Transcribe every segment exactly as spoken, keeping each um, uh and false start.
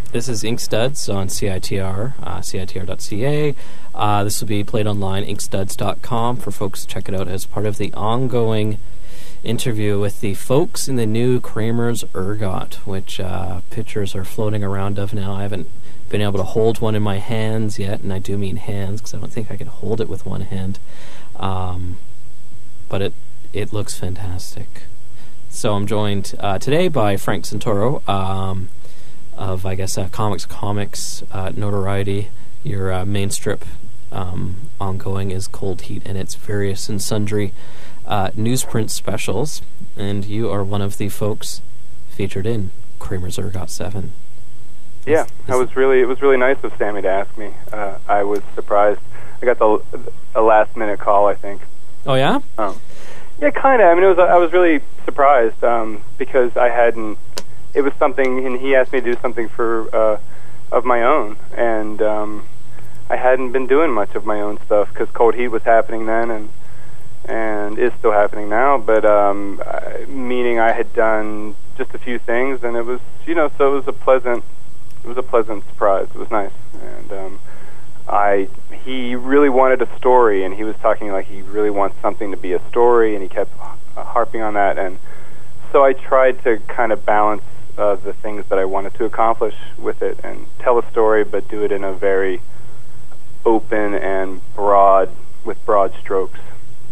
This is Ink Studs on C I T R, uh, C I T R dot C A. Uh, this will be played online, ink studs dot com, for folks to check it out as part of the ongoing interview with the folks in the new Kramer's Ergot, which uh, pictures are floating around of now. I haven't been able to hold one in my hands yet, and I do mean hands, because I don't think I can hold it with one hand. Um, but it, it looks fantastic. So I'm joined uh, today by Frank Santoro, um, of, I guess, uh, Comics Comics uh, notoriety. Your uh, main strip um, ongoing is Cold Heat and its various and sundry uh, newsprint specials, and you are one of the folks featured in Kramer's Ergot seven. Yeah, is, is I was really. It was really nice of Sammy to ask me. Uh, I was surprised. I got the a last minute call, I think. Oh yeah. Um, yeah, kind of. I mean, it was. I was really surprised um, because I hadn't. It was something, and he asked me to do something for uh, of my own, and um, I hadn't been doing much of my own stuff because Cold Heat was happening then, and and is still happening now. But um, I, meaning I had done just a few things, and it was, you know, so it was a pleasant, it was a pleasant surprise. It was nice, and um, I he really wanted a story, and he was talking like he really wants something to be a story, and he kept uh, harping on that, and so I tried to kind of balance Uh, the things that I wanted to accomplish with it and tell a story, but do it in a very open and broad, with broad strokes.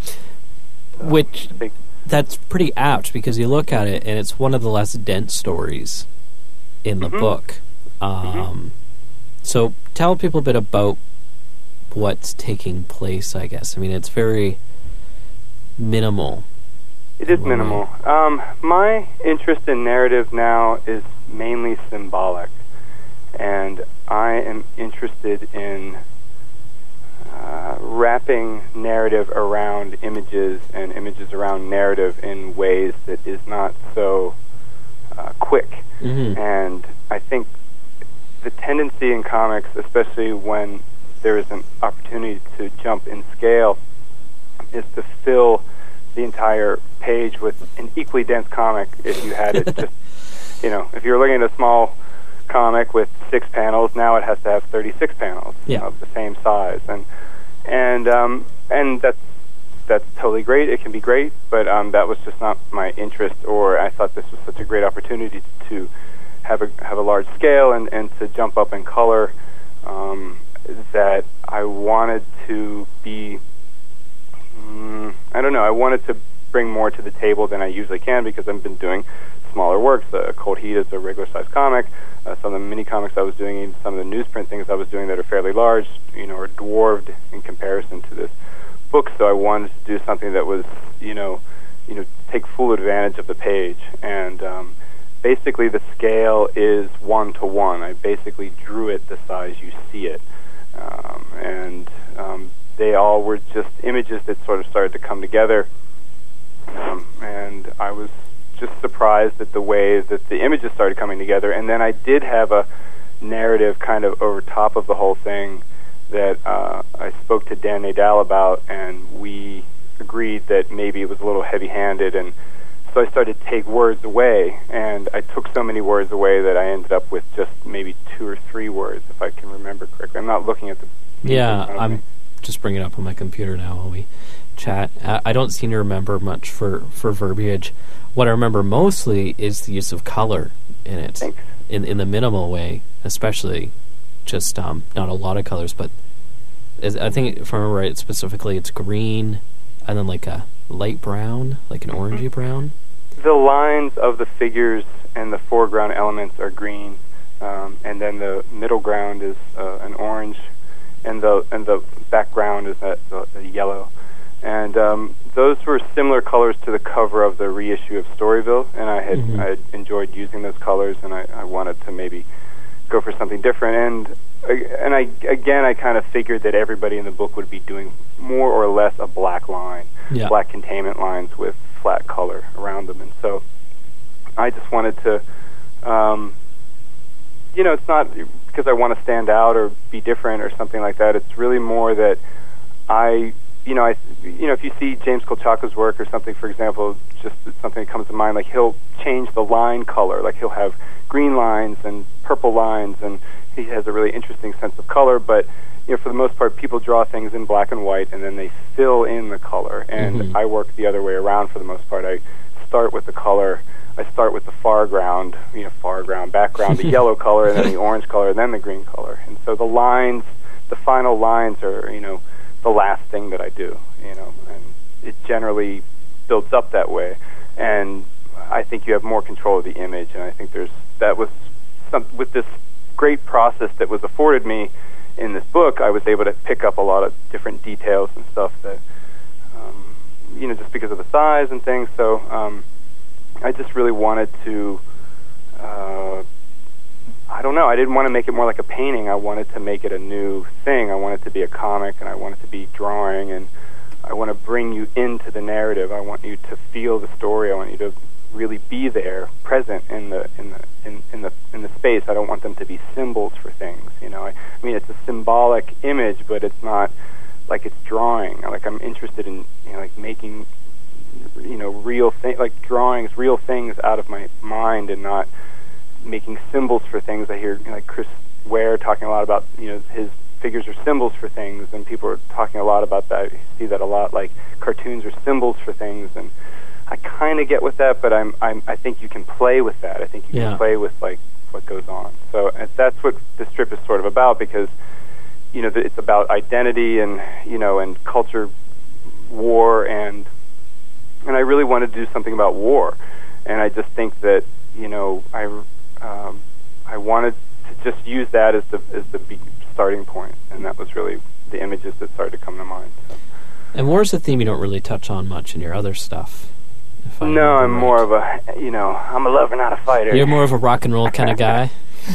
Which, that's pretty apt, because you look at it and it's one of the less dense stories in the mm-hmm. book. Um, mm-hmm. So tell people a bit about what's taking place, I guess. I mean, it's very minimal. It is minimal. Um, my interest in narrative now is mainly symbolic, and I am interested in uh, wrapping narrative around images and images around narrative in ways that is not so uh, quick. Mm-hmm. And I think the tendency in comics, especially when there is an opportunity to jump in scale, is to fill the entire page with an equally dense comic. If you had it just, you know, if you're looking at a small comic with six panels, now it has to have thirty-six panels yeah. of the same size, and and um, and that's that's totally great. It can be great, but um, that was just not my interest. Or I thought this was such a great opportunity to have a have a large scale and and to jump up in color, um, that I wanted to be. I don't know, I wanted to bring more to the table than I usually can, because I've been doing smaller works. Uh, Cold Heat is a regular-sized comic. Uh, some of the mini-comics I was doing, even some of the newsprint things I was doing that are fairly large, you know, are dwarfed in comparison to this book. So I wanted to do something that was, you know, you know, take full advantage of the page. And um, basically the scale is one-to-one. I basically drew it the size you see it. Um, and... Um, They all were just images that sort of started to come together, um, and I was just surprised at the way that the images started coming together. And then I did have a narrative kind of over top of the whole thing that uh, I spoke to Dan Nadal about, and we agreed that maybe it was a little heavy-handed, and so I started to take words away, and I took so many words away that I ended up with just maybe two or three words, if I can remember correctly. I'm not looking at the... Yeah, I'm... just bring it up on my computer now while we chat. Uh, I don't seem to remember much for, for verbiage. What I remember mostly is the use of color in it, Thanks. in in the minimal way, especially just um, not a lot of colors, but as, I think if I remember right, specifically it's green and then like a light brown, like an Mm-hmm. orangey brown. The lines of the figures and the foreground elements are green, um, and then the middle ground is uh, an orange, and the and the background is that the, the yellow, and um, those were similar colors to the cover of the reissue of Storyville, and I had mm-hmm. I had enjoyed using those colors, and I, I wanted to maybe go for something different, and and I again I kind of figured that everybody in the book would be doing more or less a black line, yeah. black containment lines with flat color around them, and so I just wanted to, um, you know, it's not because I want to stand out or be different or something like that. It's really more that I, you know, I, you know, if you see James Kolchaka's work or something, for example, just something that comes to mind, like he'll change the line color, like he'll have green lines and purple lines, and he has a really interesting sense of color. But you know, for the most part, people draw things in black and white, and then they fill in the color. And mm-hmm. I work the other way around for the most part. I start with the color. I start with the foreground, you know, foreground, background, the yellow color, and then the orange color, and then the green color. And so the lines, the final lines are, you know, the last thing that I do, you know, and it generally builds up that way. And I think you have more control of the image, and I think there's, that was, some, with this great process that was afforded me in this book, I was able to pick up a lot of different details and stuff that, um, you know, just because of the size and things. So um, I just really wanted to, uh, I don't know, I didn't want to make it more like a painting. I wanted to make it a new thing. I wanted it to be a comic, and I wanted to be drawing, and I want to bring you into the narrative. I want you to feel the story. I want you to really be there, present in the in the in, in the in the space. I don't want them to be symbols for things. You know, I, I mean, it's a symbolic image, but it's not like it's drawing. Like I'm interested in, you know, like making, you know, real thing, like drawings, real things out of my mind, and not making symbols for things. I hear, you know, like Chris Ware talking a lot about, you know, his figures are symbols for things, and people are talking a lot about that. You see that a lot, like cartoons are symbols for things, and I kind of get with that, but I'm, I'm, I think you can play with that. I think you yeah. can play with, like, what goes on. So uh, that's what the strip is sort of about, because, you know, it's about identity and, you know, and culture, war, and and I really wanted to do something about war. And I just think that, you know, I, um, I wanted to just use that as the as the be- starting point, and that was really the images that started to come to mind. So. And war is a theme you don't really touch on much in your other stuff. No, I'm right. more of a, you know, I'm a lover, not a fighter. You're more of a rock and roll kind of guy?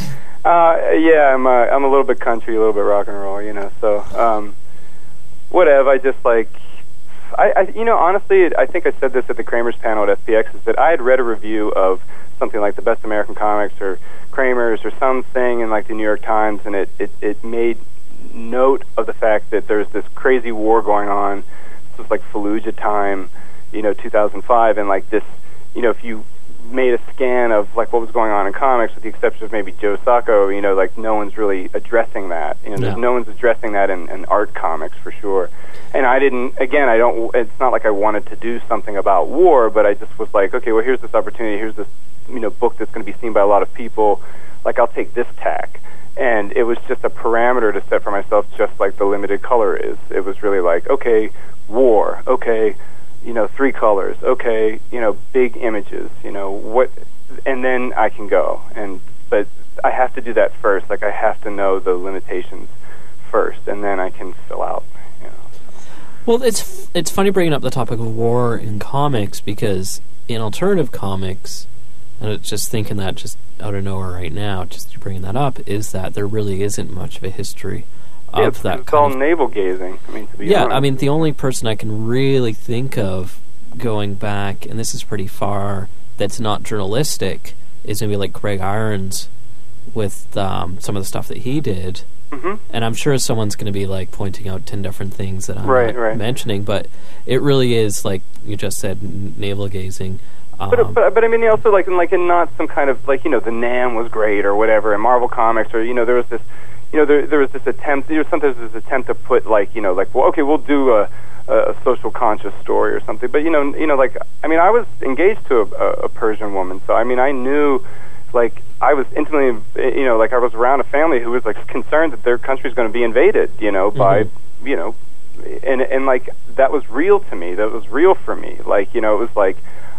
uh, yeah, I'm a, I'm a little bit country, a little bit rock and roll, you know, so, um, whatever, I just, like, I, I, you know, honestly, I think I said this at the Kramer's panel at S P X, is that I had read a review of something like the Best American Comics or Kramer's or something in, like, the New York Times, and it, it, it made note of the fact that there's this crazy war going on. This was, like, Fallujah time, you know, two thousand five, and like this, you know, if you made a scan of like what was going on in comics, with the exception of maybe Joe Sacco, you know, like no one's really addressing that. You know, no, no one's addressing that in, in art comics for sure. And I didn't, again, I don't, it's not like I wanted to do something about war, but I just was like, okay, well, here's this opportunity, here's this, you know, book that's going to be seen by a lot of people, like I'll take this tack. And it was just a parameter to set for myself, just like the limited color is. It was really like, okay, war, okay, you know, three colors, okay, you know, big images, you know, what, and then I can go. And, but I have to do that first. Like, I have to know the limitations first, and then I can fill out, you know. So. Well, it's, it's funny bringing up the topic of war in comics, because in alternative comics, and it's just thinking that just out of nowhere right now, just bringing that up, is that there really isn't much of a history Yeah, of it's, that it's kind all of navel gazing. I mean, to be yeah, honest. I mean, the only person I can really think of going back, and this is pretty far, that's not journalistic, is maybe like Greg Irons with um, some of the stuff that he did. Mm-hmm. And I'm sure someone's going to be like pointing out ten different things that I'm right, not right. mentioning, but it really is, like you just said, n- navel gazing. Um, But, but but I mean, also like in like in not some kind of like, you know, the Nam was great or whatever in Marvel Comics, or, you know, there was this. You know, there there was this attempt. You know, sometimes there's this attempt to put like, you know, like, well, okay, we'll do a, a social conscious story or something. But you know, you know, like, I mean, I was engaged to a, a Persian woman, so I mean, I knew, like, I was intimately, you know, like I was around a family who was like concerned that their country's going to be invaded, you know, by, mm-hmm. you know, and and like that was real to me. That was real for me. Like, you know, it was like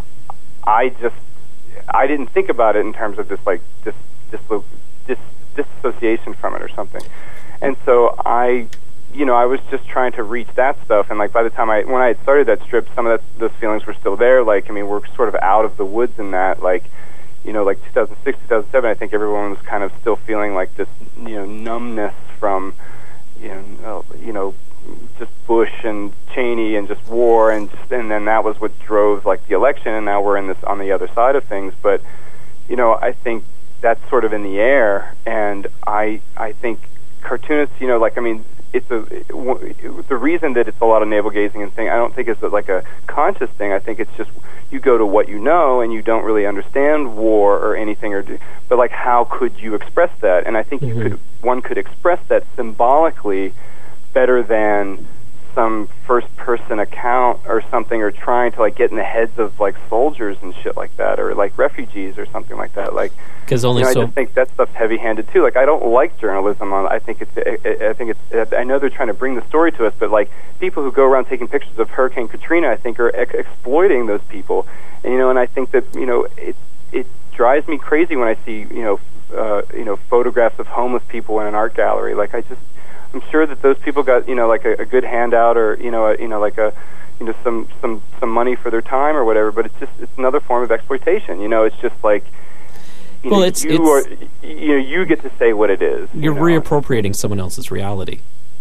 I just I didn't think about it in terms of this like this this this. disassociation from it or something. And so I, you know, I was just trying to reach that stuff, and like by the time I, when I had started that strip, some of that, those feelings were still there. Like, I mean, we're sort of out of the woods in that, like, you know, like two thousand six, two thousand seven, I think everyone was kind of still feeling like this, you know, numbness from, you know, you know, just Bush and Cheney and just war, and just, and then that was what drove like the election, and now we're in this on the other side of things. But, you know, I think that's sort of in the air, and I I think cartoonists, you know, like, I mean, it's a it, the reason that it's a lot of navel gazing and thing. I don't think it's like a conscious thing. I think it's just you go to what you know and you don't really understand war or anything, or do, but like how could you express that? And I think mm-hmm. you could one could express that symbolically better than some first-person account or something, or trying to like get in the heads of like soldiers and shit like that, or like refugees or something like that. Like, because only you know, so I just think that stuff's heavy-handed too. Like, I don't like journalism. On I think it's. I, I think it's. I know they're trying to bring the story to us, but like people who go around taking pictures of Hurricane Katrina, I think are ex- exploiting those people. And you know, and I think that you know it it drives me crazy when I see you know uh, you know photographs of homeless people in an art gallery. Like, I just. I'm sure that those people got, you know, like a, a good handout, or you know, a, you know, like a, you know, some some some money for their time or whatever. But it's just it's another form of exploitation. You know, it's just like, you well, know, it's, you it's are, you know, you get to say what it is. You're you know? reappropriating someone else's reality.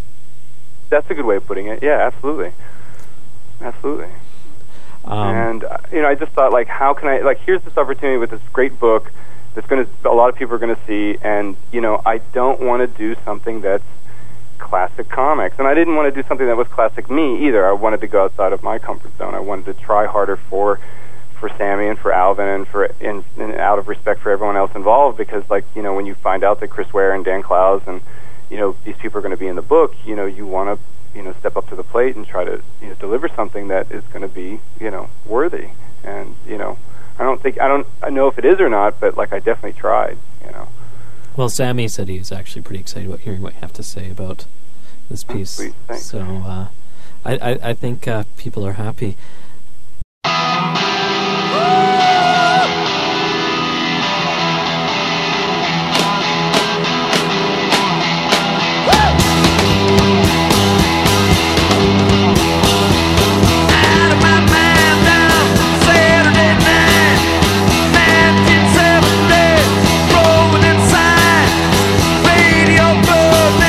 That's a good way of putting it. Yeah, absolutely, absolutely. Um, and uh, you know, I just thought, like, how can I? Like, here's this opportunity with this great book that's going to a lot of people are going to see, and you know, I don't want to do something that's classic comics, and I didn't want to do something that was classic me either. I wanted to go outside of my comfort zone. I wanted to try harder for for Sammy and for Alvin and for and, and out of respect for everyone else involved, because like you know when you find out that Chris Ware and Dan Clowes and you know these people are going to be in the book, you know you want to you know step up to the plate and try to you know deliver something that is going to be you know worthy. And you know I don't think I don't I know if it is or not, but like I definitely tried. You know. Well, Sammy said he was actually pretty excited about hearing what you have to say about this piece. Sweet, thanks. So uh, I, I, I think uh, people are happy.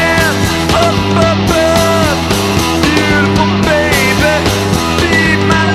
Beautiful baby, be my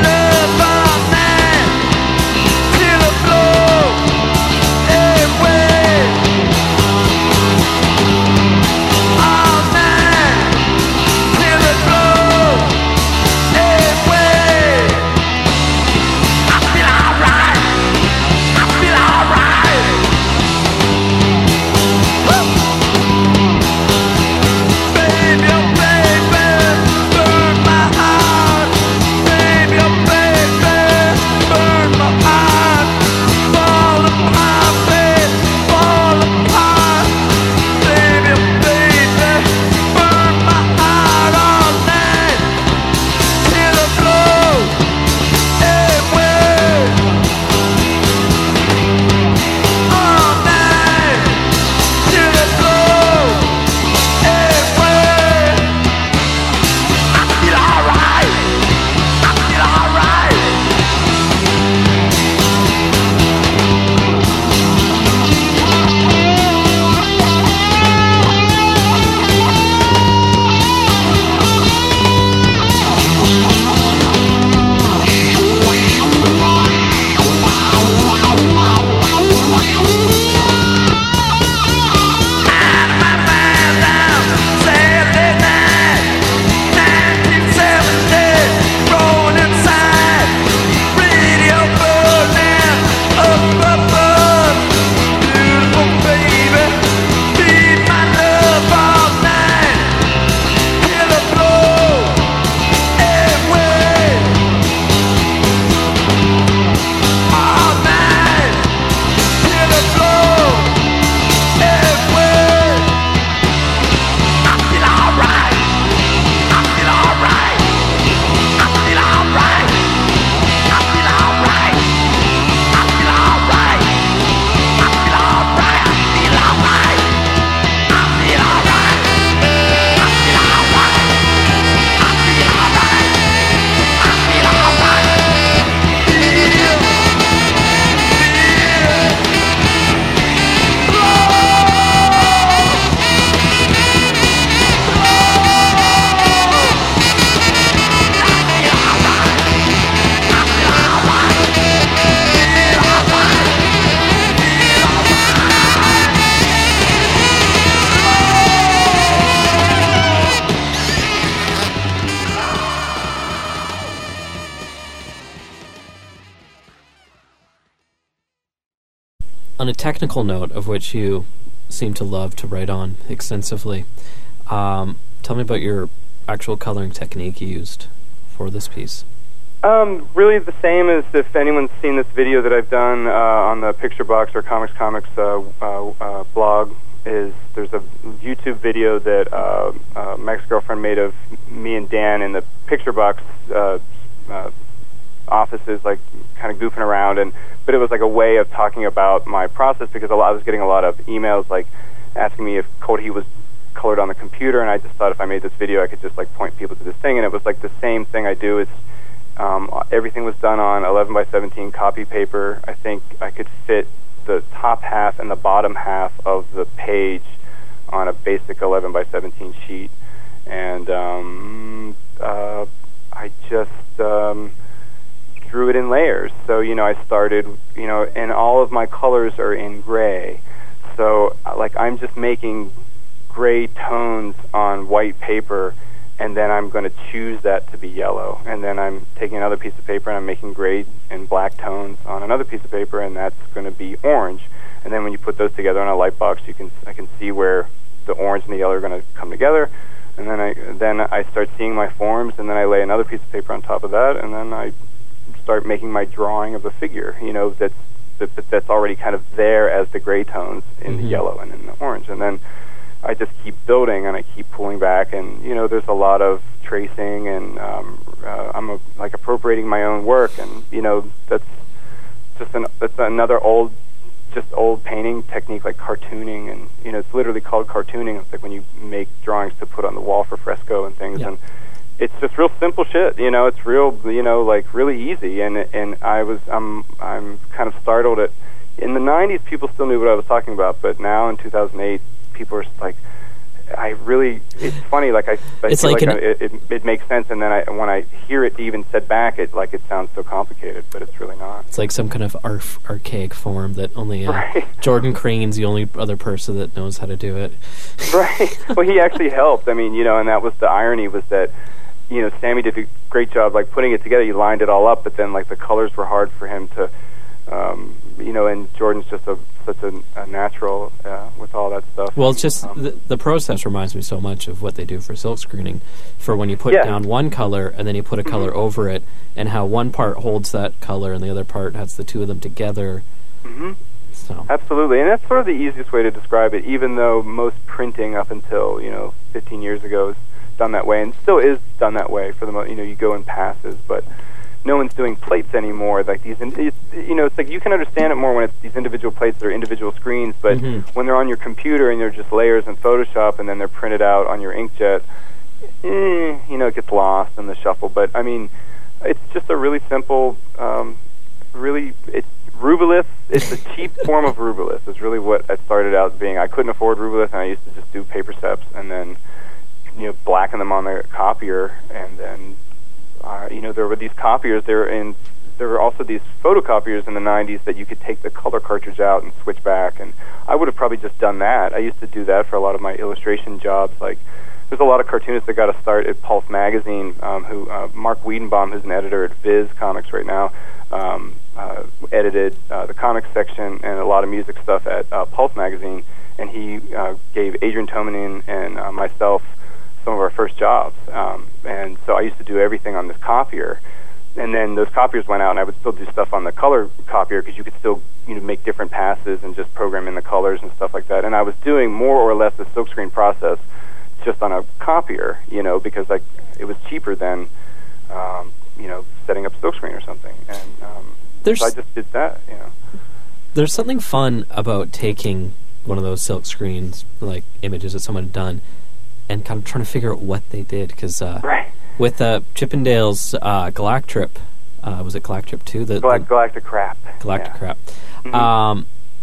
on a technical note, of which you seem to love to write on extensively, um, tell me about your actual coloring technique you used for this piece. Um, really the same as if anyone's seen this video that I've done uh, on the Picture Box or Comics Comics uh, uh, uh, blog. Is there's a YouTube video that uh, uh, my ex-girlfriend made of me and Dan in the Picture Box uh, uh, offices, like kind of goofing around, and but it was like a way of talking about my process, because a lot, I was getting a lot of emails like asking me if Cold Heat was colored on the computer, and I just thought if I made this video I could just like point people to this thing, and it was like the same thing I do. It's um, everything was done on eleven by seventeen copy paper. I think I could fit the top half and the bottom half of the page on a basic eleven by seventeen sheet, and um, uh, I just um, drew it in layers. So, you know, I started, you know, and all of my colors are in gray. So, like, I'm just making gray tones on white paper, and then I'm going to choose that to be yellow. And then I'm taking another piece of paper and I'm making gray and black tones on another piece of paper, and that's going to be orange. And then when you put those together on a light box, you can I can see where the orange and the yellow are going to come together. And then I then I start seeing my forms, and then I lay another piece of paper on top of that, and then I start making my drawing of the figure. You know, that's that, that's already kind of there as the gray tones in mm-hmm. the yellow and in the orange, and then I just keep building and I keep pulling back, and you know, there's a lot of tracing, and um, uh, I'm a, like appropriating my own work, and you know, that's just an, that's another old, just old painting technique, like cartooning, and you know, it's literally called cartooning. It's like when you make drawings to put on the wall for fresco and things, yeah. and it's just real simple shit. You know, it's real, you know, like really easy, and and I was I'm I'm kind of startled at in the nineties people still knew what I was talking about, but now in two thousand eight. People are like, I really, it's funny, like I, I it's feel like, like an, I, it, it, it makes sense, and then I, when I hear it even said back, it like it sounds so complicated, but it's really not. It's like some kind of arf, archaic form that only uh, right. Jordan Crane's the only other person that knows how to do it. Right. Well, he actually helped. I mean, you know, and that was the irony, was that, you know, Sammy did a great job like putting it together. He lined it all up, but then like the colors were hard for him to, um, you know, and Jordan's just a such a, a natural uh, with all that stuff. Well, it's just um, the, the process reminds me so much of what they do for silk screening, for when you put yeah. down one color and then you put a color mm-hmm. over it, and how one part holds that color and the other part has the two of them together. Mm-hmm. So. Absolutely, and that's sort of the easiest way to describe it, even though most printing up until, you know, fifteen years ago is done that way, and still is done that way for the most, you know, you go in passes, but no one's doing plates anymore. Like these, it's, you know, it's like you can understand it more when it's these individual plates that are individual screens, but mm-hmm. when they're on your computer and they're just layers in Photoshop and then they're printed out on your inkjet, eh, you know, it gets lost in the shuffle. But I mean, it's just a really simple, um, really, it's Rubylith. It's a cheap form of Rubylith. Is really what I started out being. I couldn't afford Rubylith, and I used to just do paper steps and then, you know, blacken them on the copier, and then. Uh, you know, there were these copiers. There and there were also these photocopiers in the nineties that you could take the color cartridge out and switch back. And I would have probably just done that. I used to do that for a lot of my illustration jobs. Like, there's a lot of cartoonists that got a start at Pulse Magazine. Um, who uh, Mark Wiedenbaum, who's an editor at Viz Comics right now, um, uh, edited uh, the comics section and a lot of music stuff at uh, Pulse Magazine. And he uh, gave Adrian Tomanin and uh, myself some of our first jobs, um, and so I used to do everything on this copier, and then those copiers went out, and I would still do stuff on the color copier, because you could still, you know, make different passes and just program in the colors and stuff like that, and I was doing more or less the silkscreen process just on a copier, you know, because like it was cheaper than, um, you know, setting up silkscreen or something, and um, so I just did that, you know. There's something fun about taking one of those silk screens, like images that someone had done, and kind of trying to figure out what they did, because uh, right. with uh, Chippendale's uh, Galactrip, uh, was it Galactrip two? The, Gal- the Galactic Crap. Galactic yeah. Crap. Mm-hmm. Um,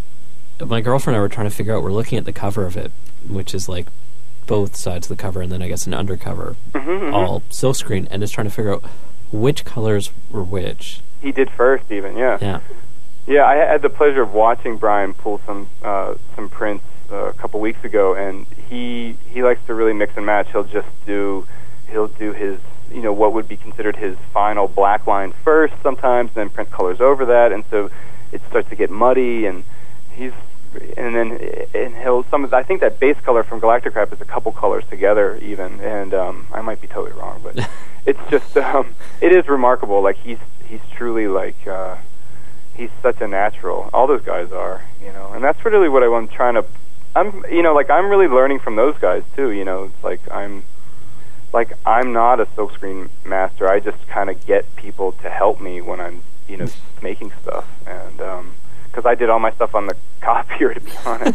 my girlfriend and I were trying to figure out, we're looking at the cover of it, which is like both sides of the cover, and then I guess an undercover, mm-hmm, mm-hmm. all silkscreen, and just trying to figure out which colors were which. He did first, even, yeah. Yeah. Yeah, I had the pleasure of watching Brian pull some uh, some prints uh, a couple weeks ago, and he he likes to really mix and match. He'll just do he'll do his, you know, what would be considered his final black line first sometimes, then print colors over that, and so it starts to get muddy, and he's and then and he'll some of the, I think that base color from Galactic Crap is a couple colors together even, and um, I might be totally wrong, but it's just um, it is remarkable. Like he's he's truly like uh, he's such a natural. All those guys are, you know, and that's really what I'm trying to. I'm you know like I'm really learning from those guys too. You know, it's like I'm like I'm not a silkscreen master. I just kind of get people to help me when I'm you know making stuff, and um, because I did all my stuff on the copier, to be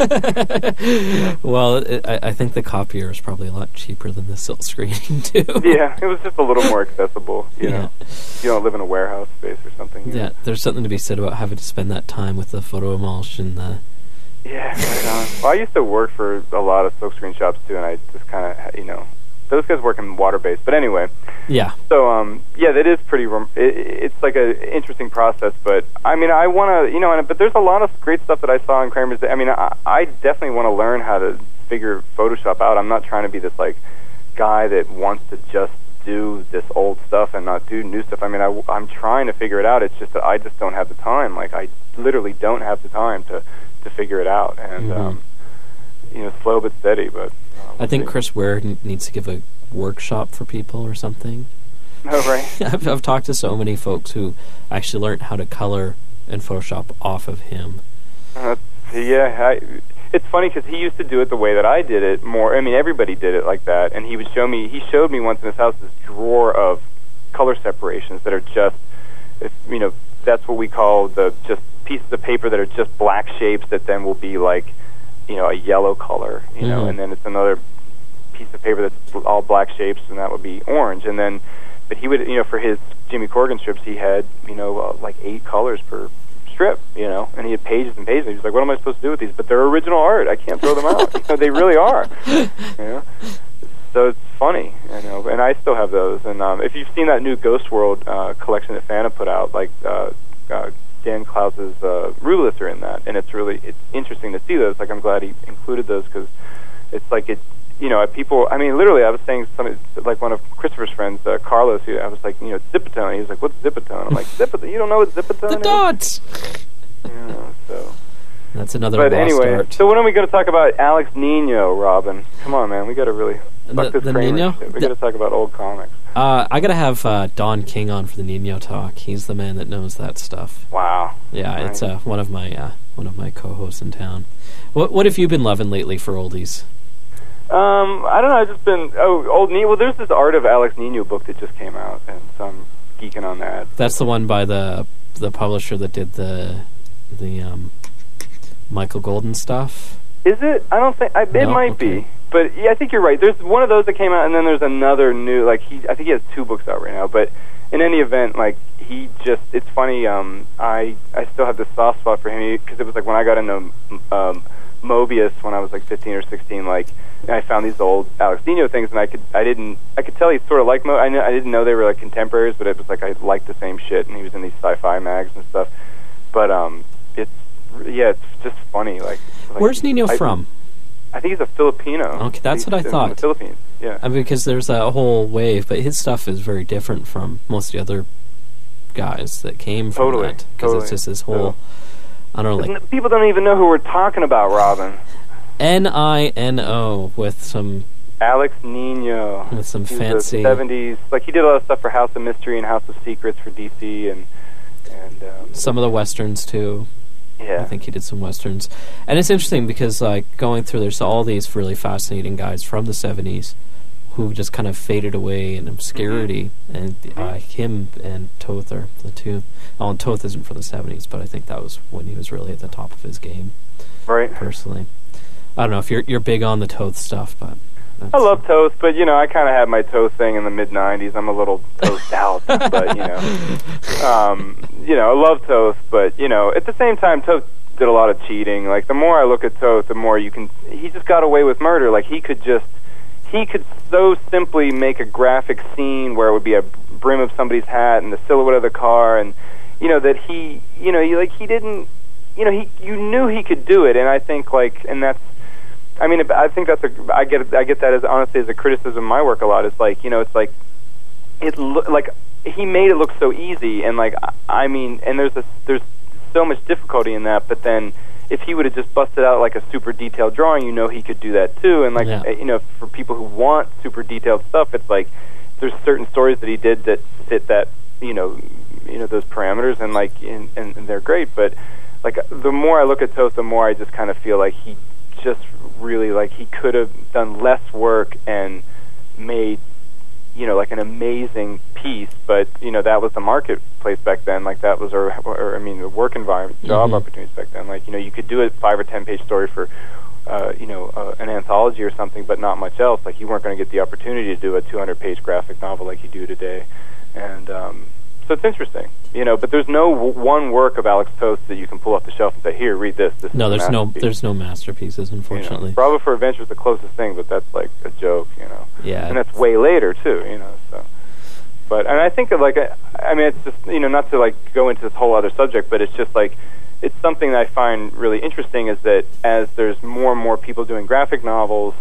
honest. Well, it, I, I think the copier is probably a lot cheaper than the silk screening too. Yeah, it was just a little more accessible. You Yeah. know, you don't live in a warehouse space or something. you Yeah, know. there's something to be said about having to spend that time with the photo emulsion. The Yeah, right on. Well, I used to work for a lot of silkscreen shops too, and I just kind of, you know, those guys work in water-based. But anyway, yeah, so um, yeah, that is pretty. Rem- it, it's like a interesting process, but I mean, I want to, you know, and, but there's a lot of great stuff that I saw in Kramer's. I mean, I, I definitely want to learn how to figure Photoshop out. I'm not trying to be this like guy that wants to just do this old stuff and not do new stuff. I mean, I, I'm trying to figure it out. It's just that I just don't have the time. Like, I literally don't have the time to, to figure it out. And, Mm-hmm. um, you know, slow but steady. But uh, we'll I think see. Chris Ware n- needs to give a workshop for people or something. Oh, right. I've, I've talked to so many folks who actually learned how to color and Photoshop off of him. Uh, yeah, I, it's funny because he used to do it the way that I did it more. I mean, everybody did it like that, and he would show me. He showed me once in his house this drawer of color separations that are just, if, you know, that's what we call the just pieces of paper that are just black shapes that then will be like, you know, a yellow color, you know, Mhm. and then it's another piece of paper that's all black shapes, and that would be orange, and then, but he would, you know, for his Jimmy Corrigan strips, he had, you know, uh, like eight colors per strip, you know, and he had pages and pages. He was like, "What am I supposed to do with these?" But they're original art. I can't throw them out. You know, they really are. You know, so it's funny, you know. And I still have those. And um, if you've seen that new Ghost World uh, collection that Fana put out, like uh, uh, Dan Klaus's uh, Rubeliths are in that, and it's really it's interesting to see those. Like, I'm glad he included those because it's like it. You know, people. I mean, literally, I was saying something like one of Christopher's friends, uh, Carlos. Who I was like, you know, Zipatone. He was like, "What's Zipatone?" I'm like, "Zipatone? You don't know what Zipatone The is?" dots! You know, so. That's another But lost anyway, art. so when are we going to talk about Alex Nino, Robin? Come on, man, we got to really fuck The- this the Kramer Nino? shit. We The- got to talk about old comics. Uh, I gotta have uh, Don King on for the Nino talk. He's the man that knows that stuff. Wow. Yeah, Right. it's uh, one of my uh, one of my co-hosts in town. What what have you been loving lately for oldies? Um, I don't know. I've just been oh old Nino. Well, there's this Art of Alex Nino book that just came out, and so I'm geeking on that. That's the one by the the publisher that did the the um, Michael Golden stuff. Is it? I don't think I, it No? might Okay. be, but yeah, I think you're right. There's one of those that came out, and then there's another new. Like he, I think he has two books out right now. But in any event, like he just, it's funny. Um, I I still have this soft spot for him because it was like when I got into um, Mobius when I was like fifteen or sixteen. Like and I found these old Alex Nino things, and I could I didn't I could tell he sort of liked Mo. I kn- I didn't know they were like contemporaries, but it was like I liked the same shit, and he was in these sci-fi mags and stuff. But um, it's yeah, it's just funny. Like, like Where's Nino I, from? I think he's a Filipino. Okay, that's He's what I in thought. The Philippines, yeah. I mean, because there's a whole wave, but his stuff is very different from most of the other guys that came from Totally, that. Because totally. it's just this whole, I don't know, like N- People don't even know who we're talking about, Robin. N I N O with some Alex Nino. with some He was fancy. a seventies. Like he did a lot of stuff for House of Mystery and House of Secrets for D C and and um, Some of the westerns too. yeah. I think he did some westerns, and it's interesting because like going through, there's all these really fascinating guys from the seventies who just kind of faded away in obscurity, and uh, him and Toth are the two. Oh, and Toth isn't from the seventies, but I think that was when he was really at the top of his game. Right. Personally, I don't know if you're you're big on the Toth stuff, but that's I love Toast, but you know, I kind of had my Toast thing in the mid nineties. I'm a little Toast out, but you know, um, you know, I love Toast, but you know, at the same time, Toast did a lot of cheating. Like the more I look at Toast, the more you can. He just got away with murder. Like he could just, he could so simply make a graphic scene where it would be a brim of somebody's hat and the silhouette of the car, and you know that he, you know, he, like he didn't, you know, he, you knew he could do it, and I think like, and that's. I mean, I think that's a. I get. I get that as honestly as a criticism of my work a lot. It's like, you know, it's like, it lo- like he made it look so easy, and like I mean, and there's a, there's so much difficulty in that, but then if he would have just busted out like a super detailed drawing, you know he could do that too. And like Yeah. you know, for people who want super detailed stuff, it's like there's certain stories that he did that fit that you know you know those parameters, and like and, and, and they're great. But like the more I look at Toth, the more I just kind of feel like he just really like he could have done less work and made you know like an amazing piece. But you know that was the marketplace back then. Like that was or, or I mean the work environment, job Mm-hmm. opportunities back then. Like you know you could do a five or ten page story for uh, you know uh, an anthology or something, but not much else. Like you weren't going to get the opportunity to do a two hundred page graphic novel like you do today. And um, so it's interesting, you know. But there's no w- one work of Alex Toth that you can pull off the shelf and say, "Here, read this." This No, is a there's no masterpiece." there's no masterpieces, unfortunately. You know, Bravo for Adventure is the closest thing, but that's like a joke, you know. Yeah. And that's way later too, you know. So, but and I think that, like I, I mean, it's just you know not to like go into this whole other subject, but it's just like it's something that I find really interesting is that as there's more and more people doing graphic novels,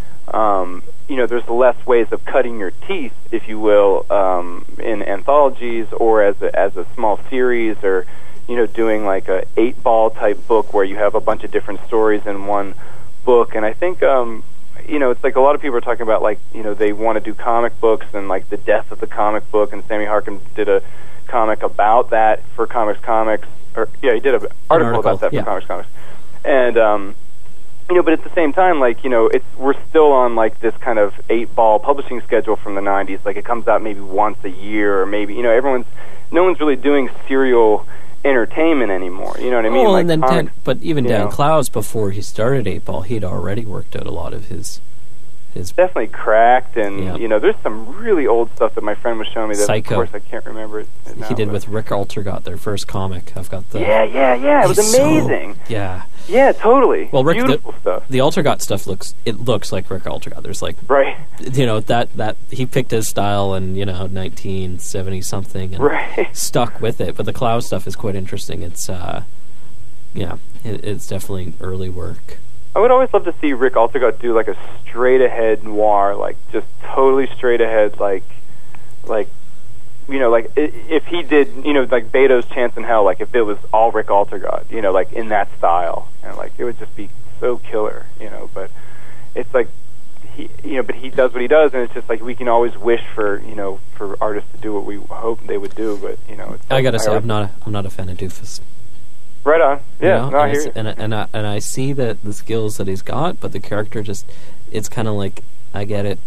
um, you know, there's less ways of cutting your teeth, if you will, um, in anthologies or as a, as a small series, or you know, doing like a eight ball type book where you have a bunch of different stories in one book. And I think, um, you know, it's like a lot of people are talking about like, you know, they want to do comic books and like the death of the comic book. And Sammy Harkin did a comic about that for Comics Comics, or yeah, he did an article, article about that yeah. for Comics Comics, and. Um, You know, but at the same time, like, you know, it's we're still on, like, this kind of eight-ball publishing schedule from the nineties. Like, it comes out maybe once a year, or maybe, you know, everyone's, no one's really doing serial entertainment anymore. You know what I mean? Well, like and then comics, Dan, but even you Dan know. Clowes, before he started eight ball, he'd already worked out a lot of his his definitely Cracked, and, Yeah. you know, there's some really old stuff that my friend was showing me that, Psycho. of course, I can't remember it now, he did but- with Rick Altergott, their first comic. I've got the Yeah, yeah, yeah, it was He's so- amazing. yeah. Yeah, totally. Well, Rick, Beautiful the, stuff. the Altergott stuff looks it looks like Rick Altergott. There's like Right, you know that that he picked his style in you know nineteen seventy something and right. stuck with it. But the Cloud stuff is quite interesting. It's uh, yeah, it, it's definitely early work. I would always love to see Rick Altergott do like a straight-ahead noir, like just totally straight-ahead, like, like, you know, like i- if he did, you know, like Beto's Chance in Hell, like if it was all Rick Altergott, you know, like in that style, and like it would just be so killer, you know. But it's like he, you know, but he does what he does, and it's just like we can always wish for, you know, for artists to do what we hope they would do, but you know, it's I like, gotta say, always- I'm not a, I'm not a fan of Doofus. right on, you yeah, know? no, I and, hear it's- you. and I- and I, and I see that the skills that he's got, but the character just it's kind of like I get it.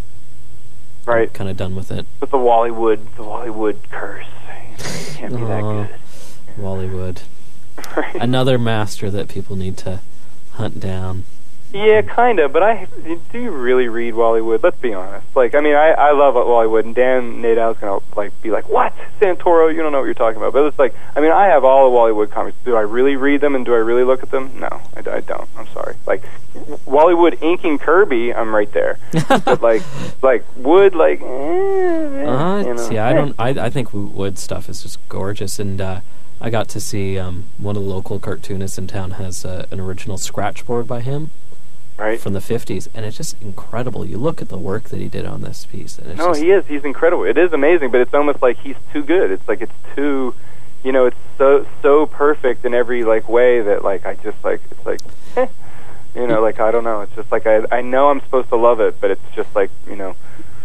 Right. Kind of done with it. But the Wally Wood, the Wally Wood curse, it can't be that Aw. good. Wallywood. Right. Another master that people need to hunt down. Yeah, kind of, but I do you really read Wally Wood? Let's be honest. Like, I mean, I, I love Wally Wood, and Dan Nadow's going to, like, be like, what? Santoro, you don't know what you're talking about. But it's like, I mean, I have all the Wally Wood comics. Do I really read them, and do I really look at them? No, I, I don't. I'm sorry. Like, Wally Wood inking Kirby, I'm right there. But, like, like Wood, like, eh, eh, Uh, you know, yeah, I eh. don't. I I think Wood stuff is just gorgeous, and uh, I got to see um, one of the local cartoonists in town has uh, an original scratch board by him Right. from the fifties, and it's just incredible. You look at the work that he did on this piece, and it's No, just, he is. He's incredible. It is amazing, but it's almost like he's too good. It's like it's too, you know, it's so so perfect in every like way that like I just like it's like, eh. you know, like I don't know. It's just like I I know I'm supposed to love it, but it's just like you know,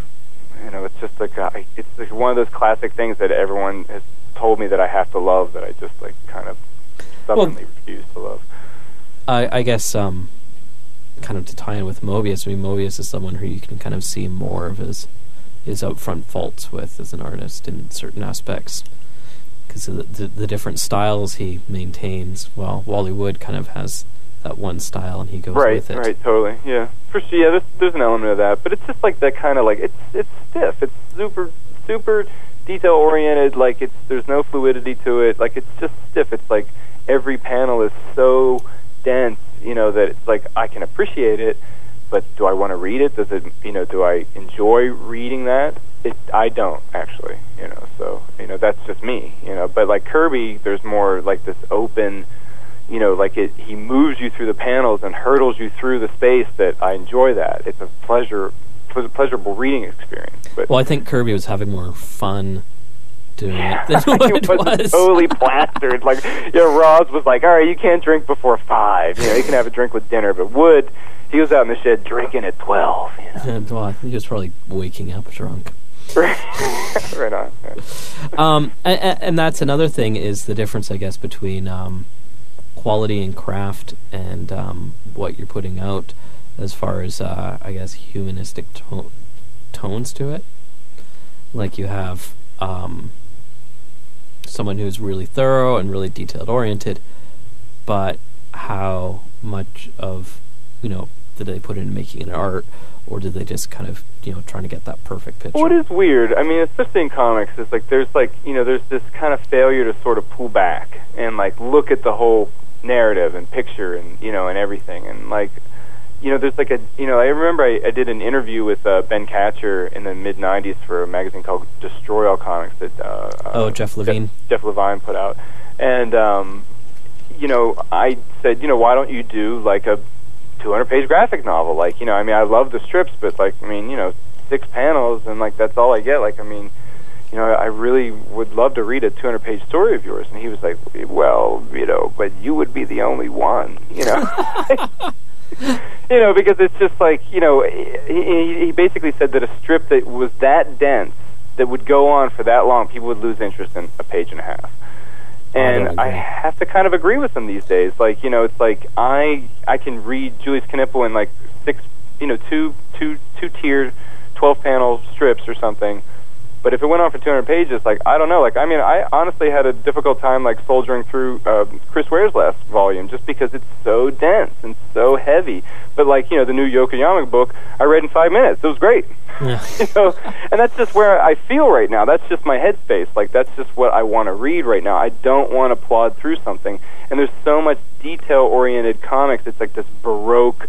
you know, it's just like uh, it's like one of those classic things that everyone has told me that I have to love that I just like kind of stubbornly refuse to love. I, I guess um, kind of to tie in with Moebius. I mean, Moebius is someone who you can kind of see more of his his upfront faults with as an artist in certain aspects, because of the, the, the different styles he maintains. Well, Wally Wood kind of has that one style, and he goes Right, with it. right, totally, yeah. For sure, yeah, there's, there's an element of that, but it's just like that kind of like it's it's stiff. It's super super detail oriented. Like it's there's no fluidity to it. Like it's just stiff. It's like every panel is so dense, you know, that it's like I can appreciate it, but do I want to read it? Does it, you know, do I enjoy reading that? It, I don't actually, you know. So, you know, that's just me, you know. But like Kirby, there's more like this open, you know, like it. He moves you through the panels and hurdles you through the space. That I enjoy that. It's a pleasure, it's a pleasurable reading experience. But Well, I think Kirby was having more fun doing it than Wood he was, was. totally plastered. Like, you know, Roz was like, all right, you can't drink before five. You know, you can have a drink with dinner. But Wood, he was out in the shed drinking at twelve. You know? And, well, he was probably waking up drunk. Right on. Yeah. Um, and, and that's another thing is the difference, I guess, between um, quality and craft and um, what you're putting out as far as, uh, I guess, humanistic to- tones to it. Like you have um, someone who's really thorough and really detailed-oriented, but how much of, you know, did they put into making an art, or did they just kind of, you know, trying to get that perfect picture? What is weird, I mean, especially in comics, is like there's like, you know, there's this kind of failure to sort of pull back and like look at the whole narrative and picture and, you know, and everything. And like, you know, there's like a, you know, I remember I, I did an interview with uh, Ben Catcher in the mid nineties for a magazine called Destroy All Comics that uh, oh, uh, Jeff Levine. Jeff, Jeff Levine put out. And, um, you know, I said, you know, why don't you do like a two hundred page graphic novel? Like, you know, I mean, I love the strips, but like, I mean, you know, six panels and like that's all I get. Like, I mean, you know, I really would love to read a two hundred page story of yours. And he was like, well, you know, but you would be the only one, you know. You know, because it's just like, you know, he, he basically said that a strip that was that dense, that would go on for that long, people would lose interest in a page and a half. And I, I have to kind of agree with him these days. Like, you know, it's like I I can read Julius Knipple in like six, you know, two two two tiered, twelve panel strips or something. But if it went on for two hundred pages, like I don't know. Like I mean, I honestly had a difficult time like soldiering through uh, Chris Ware's last volume just because it's so dense and so heavy. But like, you know, the new Yokoyama book I read in five minutes. It was great. Yeah. You know, and that's just where I feel right now. That's just my headspace. Like that's just what I want to read right now. I don't want to plod through something. And there's so much detail-oriented comics. It's like this Baroque,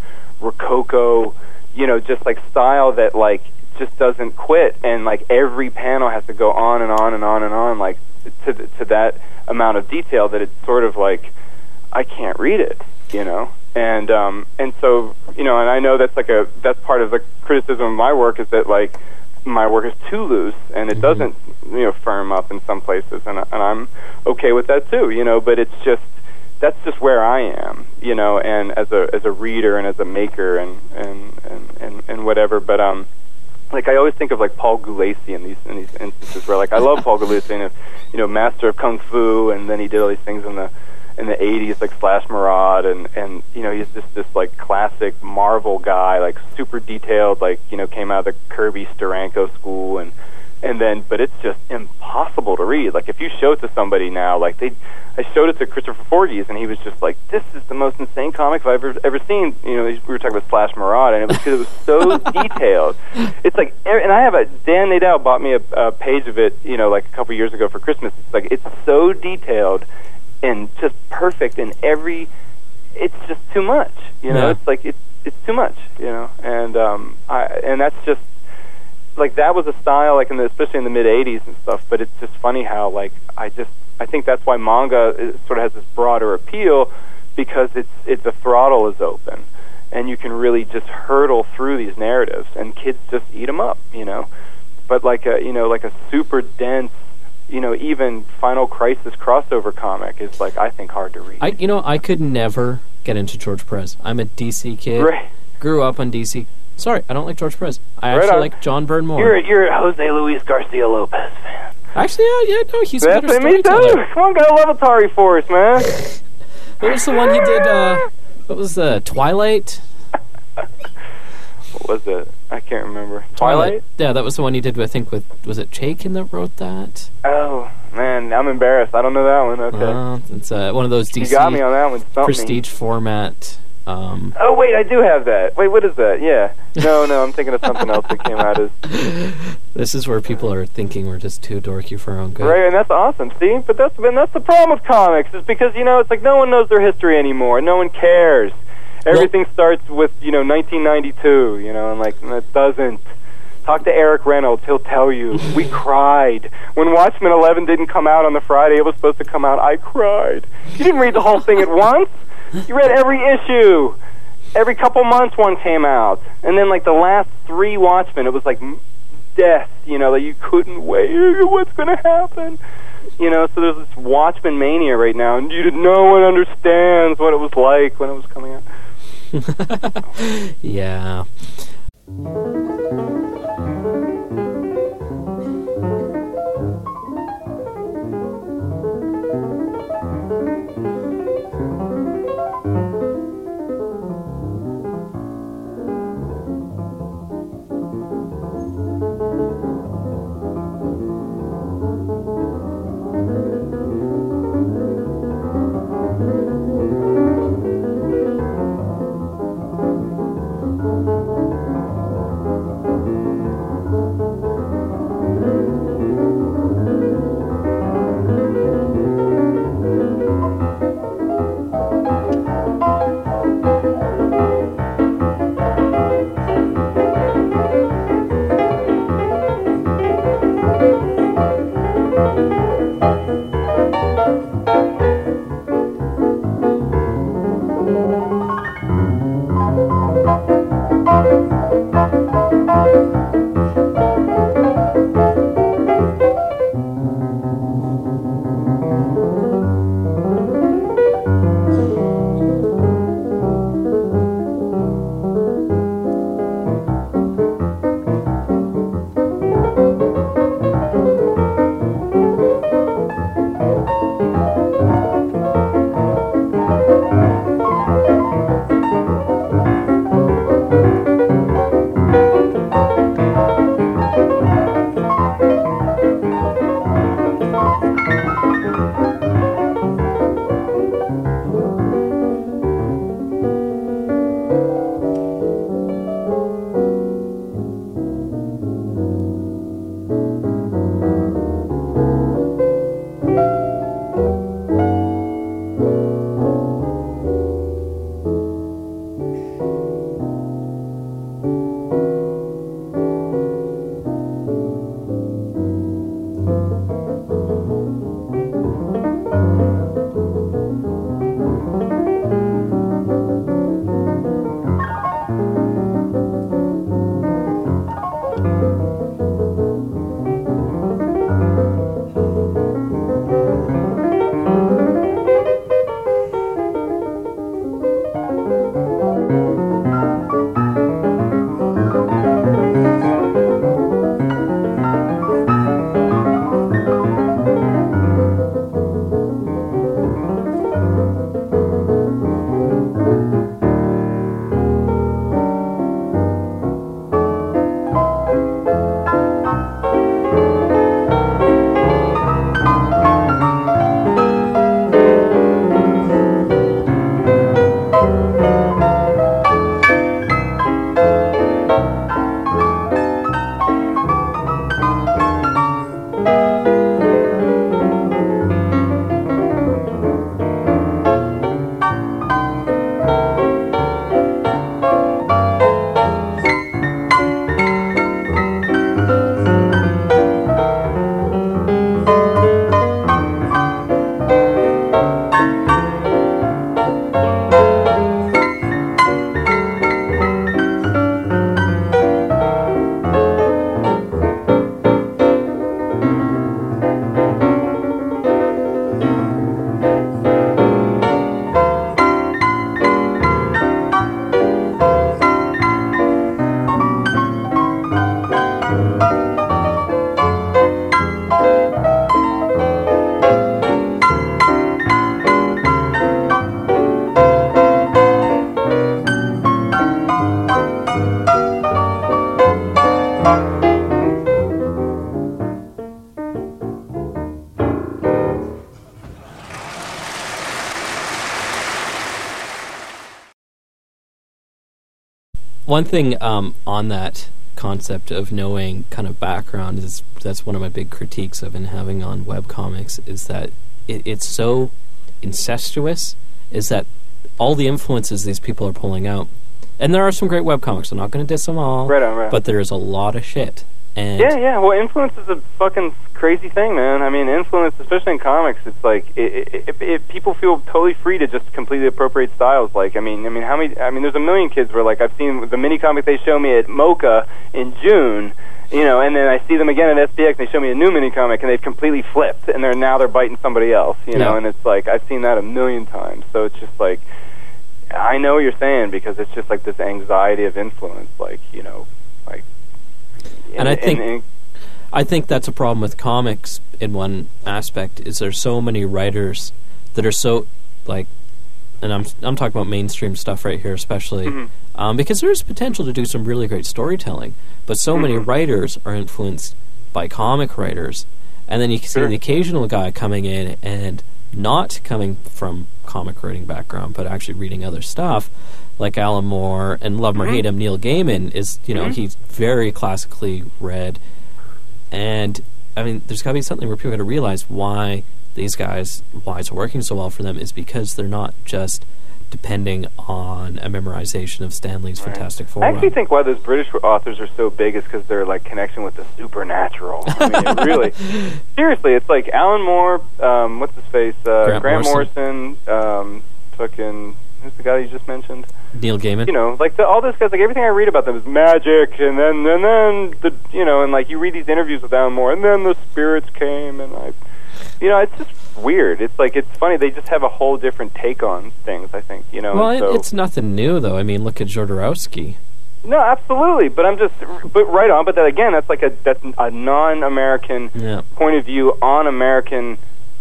Rococo, you know, just like style that like just doesn't quit. And like every panel has to go on and on and on and on, like to the, to that amount of detail that it's sort of like I can't read it, you know. And um, and so, you know, and I know that's like a that's part of the criticism of my work is that like my work is too loose and it mm-hmm. doesn't, you know, firm up in some places, and and I'm okay with that too, you know. But it's just that's just where I am, you know, and as a as a reader and as a maker and and and, and, and whatever. But um, like I always think of like Paul Gulacy in these in these instances where like I love Paul Gulacy, and you know, master of kung fu, and then he did all these things in the in the eighties, like Slash Marad, and, and, you know, he's just this, like, classic Marvel guy, like, super detailed, like, you know, came out of the Kirby Steranko school, and, and then, but it's just impossible to read. Like, if you show it to somebody now, like, they, I showed it to Christopher Forges, and he was just like, this is the most insane comic I've ever, ever seen. You know, we were talking about Slash Marad, and it was because it was so detailed. It's like, and I have a, Dan Nadal bought me a, a page of it, you know, like, a couple years ago for Christmas. It's like, it's so detailed and just perfect in every, it's just too much, you know. Yeah. It's like it's it's too much, you know. And um, I and that's just like that was a style, like in the, especially in the mid eighties and stuff. But it's just funny how like I just I think that's why manga is, sort of has this broader appeal, because it's it the throttle is open, and you can really just hurtle through these narratives, and kids just eat them up, you know. But like a you know like a super dense, you know, even Final Crisis crossover comic is, like, I think hard to read. I, you know, I could never get into George Perez. I'm a D C kid. Right. Grew up on D C. Sorry, I don't like George Perez. I right actually on. like John Byrne more. You're, you're a Jose Luis Garcia Lopez fan. Actually, yeah, yeah, no, he's That's a better me storyteller. too. Come on, gotta love Atari Force, man. What was the one he did, uh, what was the, Twilight? What was it? I can't remember. Twilight? Twilight? Yeah, that was the one he did, I think, with, was it Chaykin that wrote that? Oh, man, I'm embarrassed. I don't know that one. Okay. Uh, it's uh, one of those D C you got me on that one. Stump prestige me. format. Um, oh, wait, I do have that. Wait, what is that? Yeah. No, no, I'm thinking of something else that came out as... This is where people are thinking we're just too dorky for our own good. Right, and that's awesome, see? But that's, and that's the problem with comics, is because, you know, it's like no one knows their history anymore. No one cares. Everything well, starts with, you know, nineteen ninety-two, you know, and, like, it doesn't. Talk to Eric Reynolds. He'll tell you. We cried. When Watchmen eleven didn't come out on the Friday it was supposed to come out, I cried. You didn't read the whole thing at once. You read every issue. Every couple months one came out. And then, like, the last three Watchmen, it was, like, death, you know, that you couldn't wait. What's going to happen? You know, so there's this Watchmen mania right now, and you, no one understands what it was like when it was coming out. Yeah. One thing um, on that concept of knowing kind of background is that's one of my big critiques of in having on webcomics is that it, it's so incestuous, is that all the influences these people are pulling out, and there are some great webcomics, I'm not going to diss them all, right on, right on. But there's a lot of shit. And yeah, yeah, well, influence is a fucking crazy thing, man. I mean, influence, especially in comics, it's like, it, it, it, it, people feel totally free to just completely appropriate styles. Like, I mean, I mean, how many, I mean, there's a million kids where, like, I've seen the mini comic they show me at MoCA in June, You know, and then I see them again at S P X, and they show me a new mini comic, and they've completely flipped, and they're now they're biting somebody else. You know, yeah. and it's like I've seen that a million times. So it's just like I know what you're saying, because it's just like this anxiety of influence, like you know, like. And, and I think and, and, I think that's a problem with comics in one aspect. Is there's so many writers that are so like, and I'm I'm talking about mainstream stuff right here, especially. Mm-hmm. Um, because there's potential to do some really great storytelling, but so mm-hmm. many writers are influenced by comic writers, and then you can see sure. the occasional guy coming in and not coming from comic writing background, but actually reading other stuff, like Alan Moore, and love him or mm-hmm. hate him, Neil Gaiman is, you know, mm-hmm. he's very classically read, and I mean, there's got to be something where people got to realize why these guys, why it's working so well for them, is because they're not just depending on a memorization of Stan Lee's right. Fantastic Four. I actually run. think why those British authors are so big is because they're like connection with the supernatural. I mean, it really, seriously, it's like Alan Moore, um, what's his face, uh, Grant, Grant Morrison, Morrison um, fucking, who's the guy you just mentioned? Neil Gaiman. You know, like the, all those guys, like everything I read about them is magic, and then and then the you know, and like you read these interviews with Alan Moore, and then the spirits came, and I, you know, it's just weird. It's like, it's funny, they just have a whole different take on things, I think, you know. Well, so, it's nothing new, though. I mean, look at Jodorowsky. No, absolutely, but I'm just, but right on, but that again, that's like a, that's a non-American yeah. point of view on American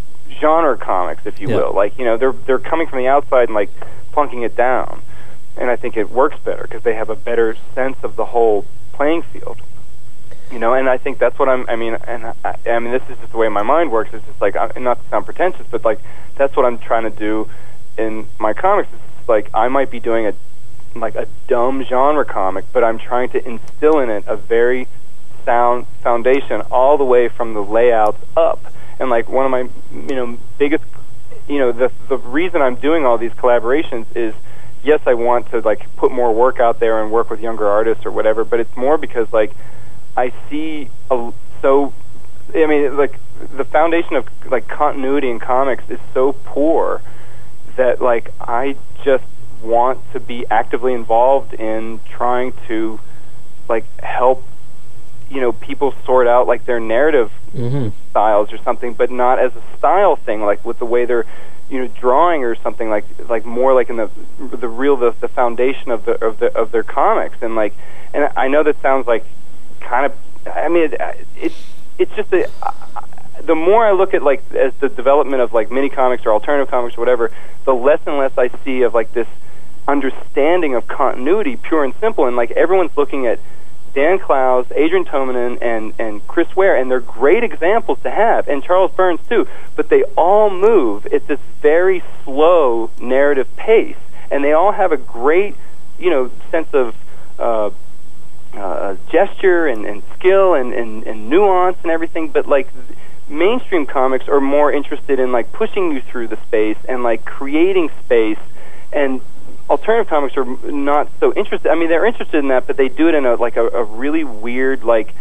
genre comics, if you yeah. will. Like, you know, they're they're coming from the outside and, like, plunking it down. And I think it works better, because they have a better sense of the whole playing field. You know, and I think that's what I'm, I mean, and I, I mean, this is just the way my mind works. It's just like, I, not to sound pretentious, but like, that's what I'm trying to do in my comics. It's like, I might be doing a, like a dumb genre comic, but I'm trying to instill in it a very sound foundation all the way from the layouts up. And like, one of my, you know, biggest, you know, the the reason I'm doing all these collaborations is, yes, I want to like put more work out there and work with younger artists or whatever, but it's more because like, I see a, so, I mean, like, the foundation of, like, continuity in comics is so poor that, like, I just want to be actively involved in trying to, like, help, you know, people sort out, like, their narrative mm-hmm. styles or something, but not as a style thing, like, with the way they're, you know, drawing or something, like, like more like in the, the real, the, the foundation of the, of the, of their comics, and, like, and I know that sounds like, kind of, I mean, it, it it's just a, uh, the more I look at like as the development of like mini comics or alternative comics or whatever, the less and less I see of like this understanding of continuity, pure and simple. And like everyone's looking at Dan Clowes, Adrian Tomanin, and and Chris Ware, and they're great examples to have, and Charles Burns too. But they all move at this very slow narrative pace, and they all have a great, you know, sense of. Uh, Uh, gesture and, and skill and, and, and nuance and everything, but like mainstream comics are more interested in like pushing you through the space and like creating space, and alternative comics are not so interested. I mean, they're interested in that, but they do it in a like a, a really weird like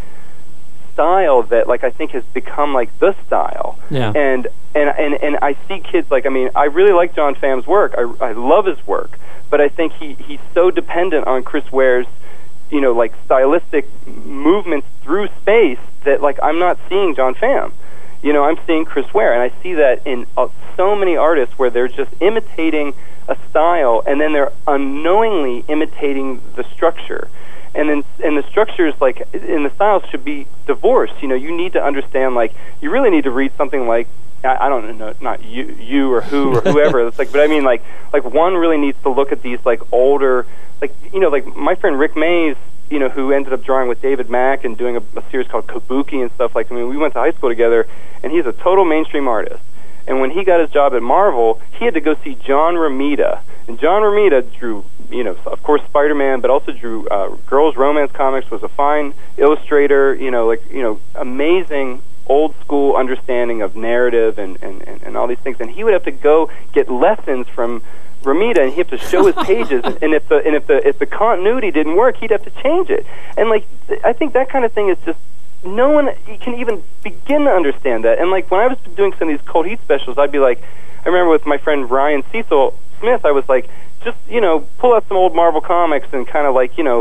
style that like I think has become like the style. Yeah. And and and and I see kids like I mean I really like John Pham's work. I I love his work, but I think he he's so dependent on Chris Ware's, you know, like stylistic movements through space that like I'm not seeing John Pham. You know, I'm seeing Chris Ware, and I see that in uh, so many artists where they're just imitating a style, and then they're unknowingly imitating the structure. And then, and the structures, like, in the styles should be divorced. You know, you need to understand, like, you really need to read something like, I, I don't know, not you, you or who or whoever. It's like, but I mean, like, like one really needs to look at these like older. Like, you know, like my friend Rick Mays, you know, who ended up drawing with David Mack and doing a, a series called Kabuki and stuff. Like, I mean, we went to high school together, and he's a total mainstream artist. And when he got his job at Marvel, he had to go see John Romita. And John Romita drew, you know, of course, Spider-Man, but also drew uh, girls' romance comics, was a fine illustrator, you know, like, you know, amazing old-school understanding of narrative and, and, and, and all these things. And he would have to go get lessons from Romita, and he'd have to show his pages, and, and if the and if the if the continuity didn't work, he'd have to change it. And like, I think that kind of thing is just no one can even begin to understand that. And like when I was doing some of these Cold Heat specials, I'd be like, I remember with my friend Ryan Cecil Smith, I was like, just, you know, pull out some old Marvel comics and kind of like, you know,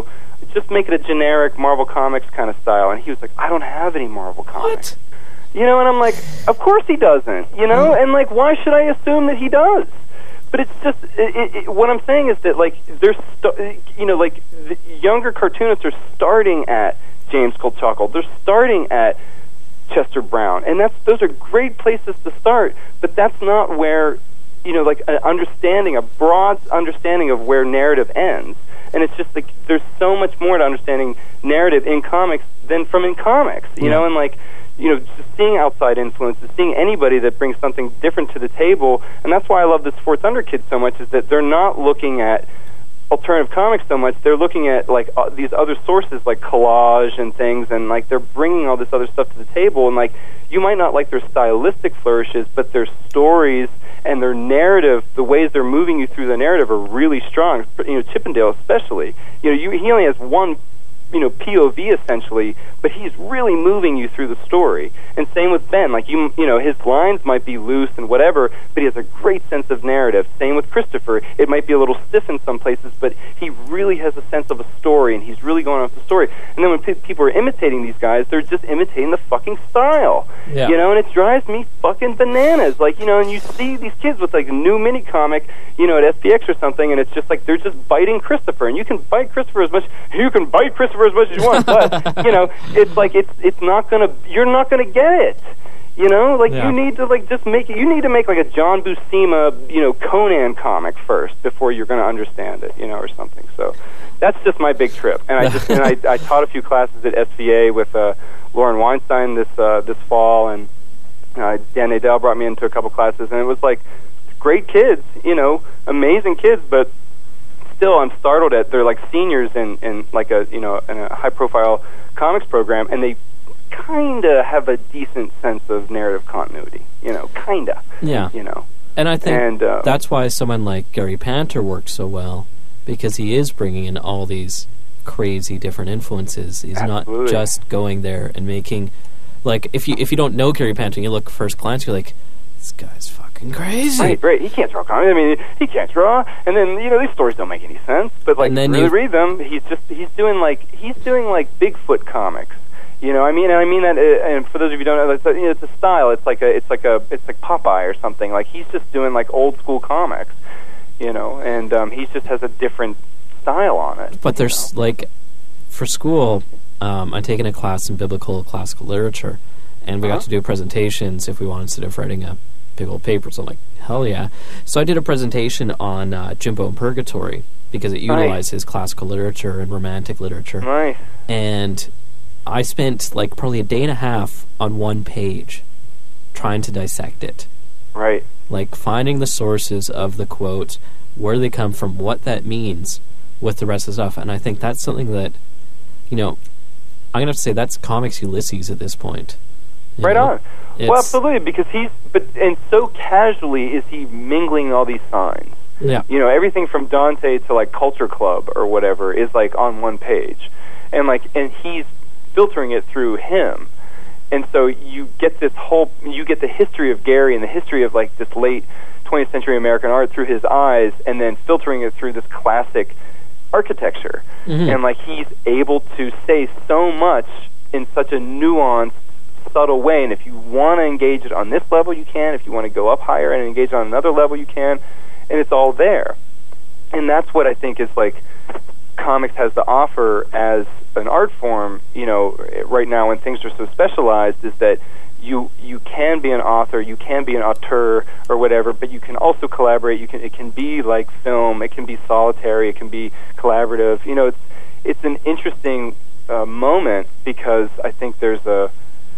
just make it a generic Marvel Comics kind of style. And he was like, I don't have any Marvel Comics. What? You know, and I'm like, of course he doesn't, you know? And, like, why should I assume that he does? But it's just, it, it, it, what I'm saying is that, like, there's, st- you know, like, the younger cartoonists are starting at James Colchockel. They're starting at Chester Brown. And that's those are great places to start, but that's not where, you know, like, an understanding, a broad understanding of where narrative ends. And it's just, like, there's so much more to understanding narrative in comics than from in comics, you yeah. know? And, like, you know, just seeing outside influences, seeing anybody that brings something different to the table, and that's why I love this Four Thunder Kids so much, is that they're not looking at alternative comics so much, they're looking at, like, uh, these other sources, like collage and things, and, like, they're bringing all this other stuff to the table, and, like, you might not like their stylistic flourishes, but their stories and their narrative, the ways they're moving you through the narrative are really strong, you know, Chippendale especially. You know, you, he only has one, you know, P O V essentially, but he's really moving you through the story. And same with Ben, like, you you know, his lines might be loose and whatever, but he has a great sense of narrative. Same with Christopher. It might be a little stiff in some places, but he really has a sense of a story, and he's really going off the story. And then when pe- people are imitating these guys, they're just imitating the fucking style. Yeah. You know, and it drives me fucking bananas. Like, you know, and you see these kids with, like, a new mini comic, you know, at S P X or something, and it's just like they're just biting Christopher, and you can bite Christopher as much you can bite Christopher as much as you want, but, you know, it's like it's it's not gonna you're not gonna get it. You know, like, yeah. you need to, like, just make it, you need to make, like, a John Buscema, you know, Conan comic first before you're going to understand it, you know, or something. So that's just my big trip. And I just and I, I taught a few classes at S V A with uh, Lauren Weinstein this uh, this fall, and uh, Dan Nadell brought me into a couple classes, and it was like great kids, you know, amazing kids, but still I'm startled at they're like seniors in, in like a, you know, in a high profile comics program, and they kind of have a decent sense of narrative continuity, you know, kind of. Yeah. You know. And I think and, uh, that's why someone like Gary Panter works so well, because he is bringing in all these crazy different influences. He's absolutely. not just going there and making, like, if you if you don't know Gary Panter and you look first glance, you're like, this guy's fucking crazy. Right, right. He can't draw comics. I mean, he can't draw. And then, you know, these stories don't make any sense. But, like, really you read them, he's just, he's doing, like, he's doing, like, Bigfoot comics. You know, I mean, and I mean that, uh, and for those of you who don't know, it's a, you know, it's a style. It's like a, it's like a, it's like Popeye or something. Like, he's just doing, like, old school comics, you know, and um, he just has a different style on it. But there's, know? like, for school, um, I'm taking a class in biblical classical literature, and we uh-huh. got to do presentations if we wanted, instead of writing a big old paper. So I'm like, hell yeah. So I did a presentation on uh, Jimbo and Purgatory, because it utilizes nice. classical literature and romantic literature. Nice. And I spent like probably a day and a half on one page trying to dissect it. Right. Like finding the sources of the quotes, where they come from, what that means with the rest of the stuff. And I think that's something that, you know, I'm going to have to say that's Comics Ulysses at this point. Right know? on. It's well, absolutely, because he's, but and so casually is he mingling all these signs. Yeah. You know, everything from Dante to, like, Culture Club or whatever is, like, on one page. And, like, and he's filtering it through him. And so you get this whole, you get the history of Gary and the history of, like, this late twentieth century American art through his eyes, and then filtering it through this classic architecture. Mm-hmm. And, like, he's able to say so much in such a nuanced, subtle way. And if you want to engage it on this level, you can. If you want to go up higher and engage on another level, you can. And it's all there. And that's what I think is, like, comics has to offer as an art form, you know, right now when things are so specialized, is that you you can be an author, you can be an auteur or whatever, but you can also collaborate. You can it can be like film, it can be solitary, it can be collaborative. You know, it's it's an interesting uh, moment, because I think there's a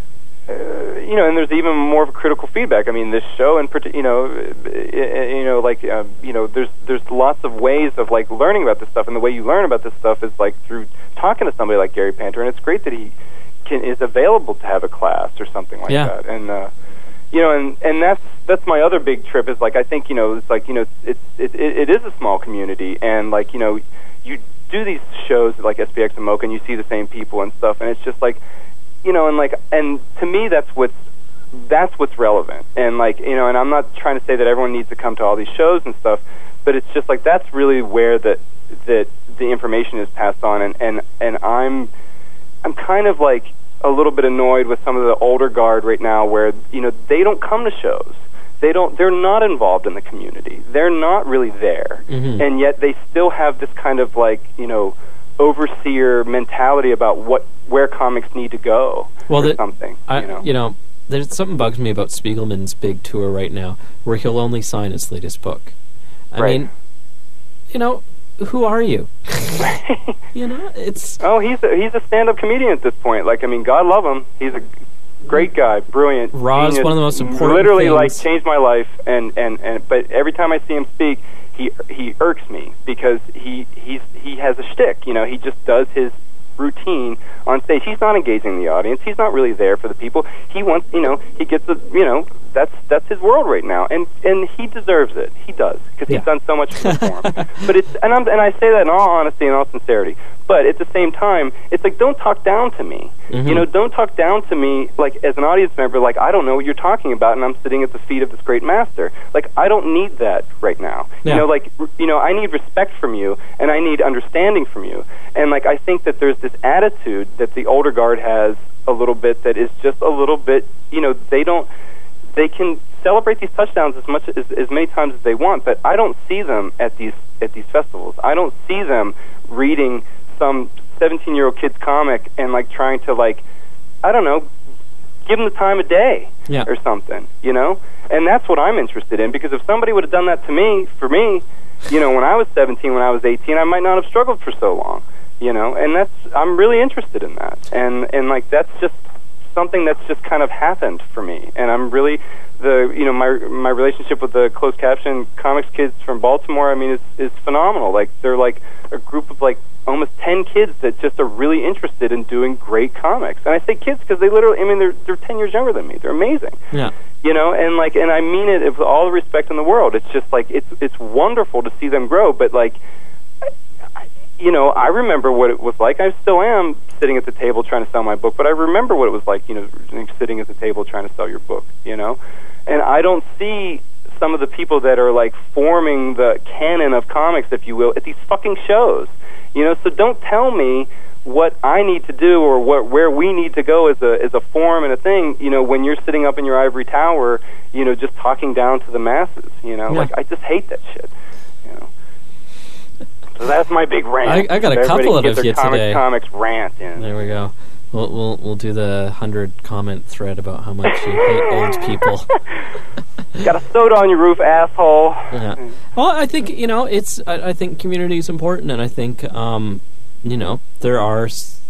Uh, you know, and there's even more of a critical feedback. I mean, this show, in particular, you know, uh, you know, like, uh, you know, there's there's lots of ways of, like, learning about this stuff, and the way you learn about this stuff is, like, through talking to somebody like Gary Panter, and it's great that he can is available to have a class or something like yeah. that. And uh, you know, and and that's that's my other big trip, is, like, I think, you know, it's like, you know, it's it it, it is a small community, and, like, you know, you do these shows like S P X and MoCA, and you see the same people and stuff, and it's just like, you know, and, like, and to me, that's what's that's what's relevant. And, like, you know, and I'm not trying to say that everyone needs to come to all these shows and stuff, but it's just like that's really where the that the information is passed on, and, and, and I'm I'm kind of like a little bit annoyed with some of the older guard right now, where you know they don't come to shows. They don't. They're not involved in the community. They're not really there, mm-hmm. and yet they still have this kind of like you know overseer mentality about what where comics need to go. Well, or the, something. I, you know, you know, there's something bugs me about Spiegelman's big tour right now, where he'll only sign his latest book. I right. mean, you know, who are you? You know, it's oh, he's a, he's a stand-up comedian at this point. Like, I mean, God love him. He's a great guy, brilliant. Raw is one of the most important Literally, things. like, changed my life. And, and, and but every time I see him speak, he he irks me because he he's he has a shtick. You know, he just does his routine on stage. He's not engaging the audience. He's not really there for the people. He wants, you know, he gets the, you know, that's that's his world right now, and and he deserves it. He does, because yeah. he's done so much for him. But it's and I'm and I say that in all honesty and all sincerity. But at the same time, it's like, don't talk down to me. Mm-hmm. You know, don't talk down to me like as an audience member. Like, I don't know what you're talking about, and I'm sitting at the feet of this great master. Like, I don't need that right now. Yeah. You know, like you know, I need respect from you, and I need understanding from you. And like, I think that there's this attitude that the older guard has a little bit that is just a little bit. You know, they don't. They can celebrate these touchdowns as much as as many times as they want, but I don't see them at these at these festivals. I don't see them reading some seventeen-year-old kid's comic and like trying to like, I don't know, give them the time of day yeah. or something, you know. And that's what I'm interested in, because if somebody would have done that to me, for me, you know, when I was seventeen, when I was eighteen, I might not have struggled for so long, you know. And that's I'm really interested in that, and and like that's just something that's just kind of happened for me, and I'm really the you know my my relationship with the closed caption comics kids from Baltimore. I mean, is is phenomenal. Like, they're like a group of like almost ten kids that just are really interested in doing great comics. And I say kids because they literally, I mean, they're they're ten years younger than me. They're amazing. Yeah. You know, and like, and I mean it with all the respect in the world. It's just like it's it's wonderful to see them grow, but like. You know, I remember what it was like. I still am sitting at the table trying to sell my book, but I remember what it was like, you know, sitting at the table trying to sell your book, you know? And I don't see some of the people that are, like, forming the canon of comics, if you will, at these fucking shows, you know? So don't tell me what I need to do or what where we need to go as a as a form and a thing, you know, when you're sitting up in your ivory tower, you know, just talking down to the masses, you know? Yeah. Like, I just hate that shit, you know? So that's my big rant. I, I got a Everybody couple of get their you comics, today. Comics rant in. There we go. We'll we'll we'll do the hundred comment thread about how much you hate old people. Got a soda on your roof, asshole. Yeah. Well, I think you know it's. I, I think community is important, and I think um, you know there are.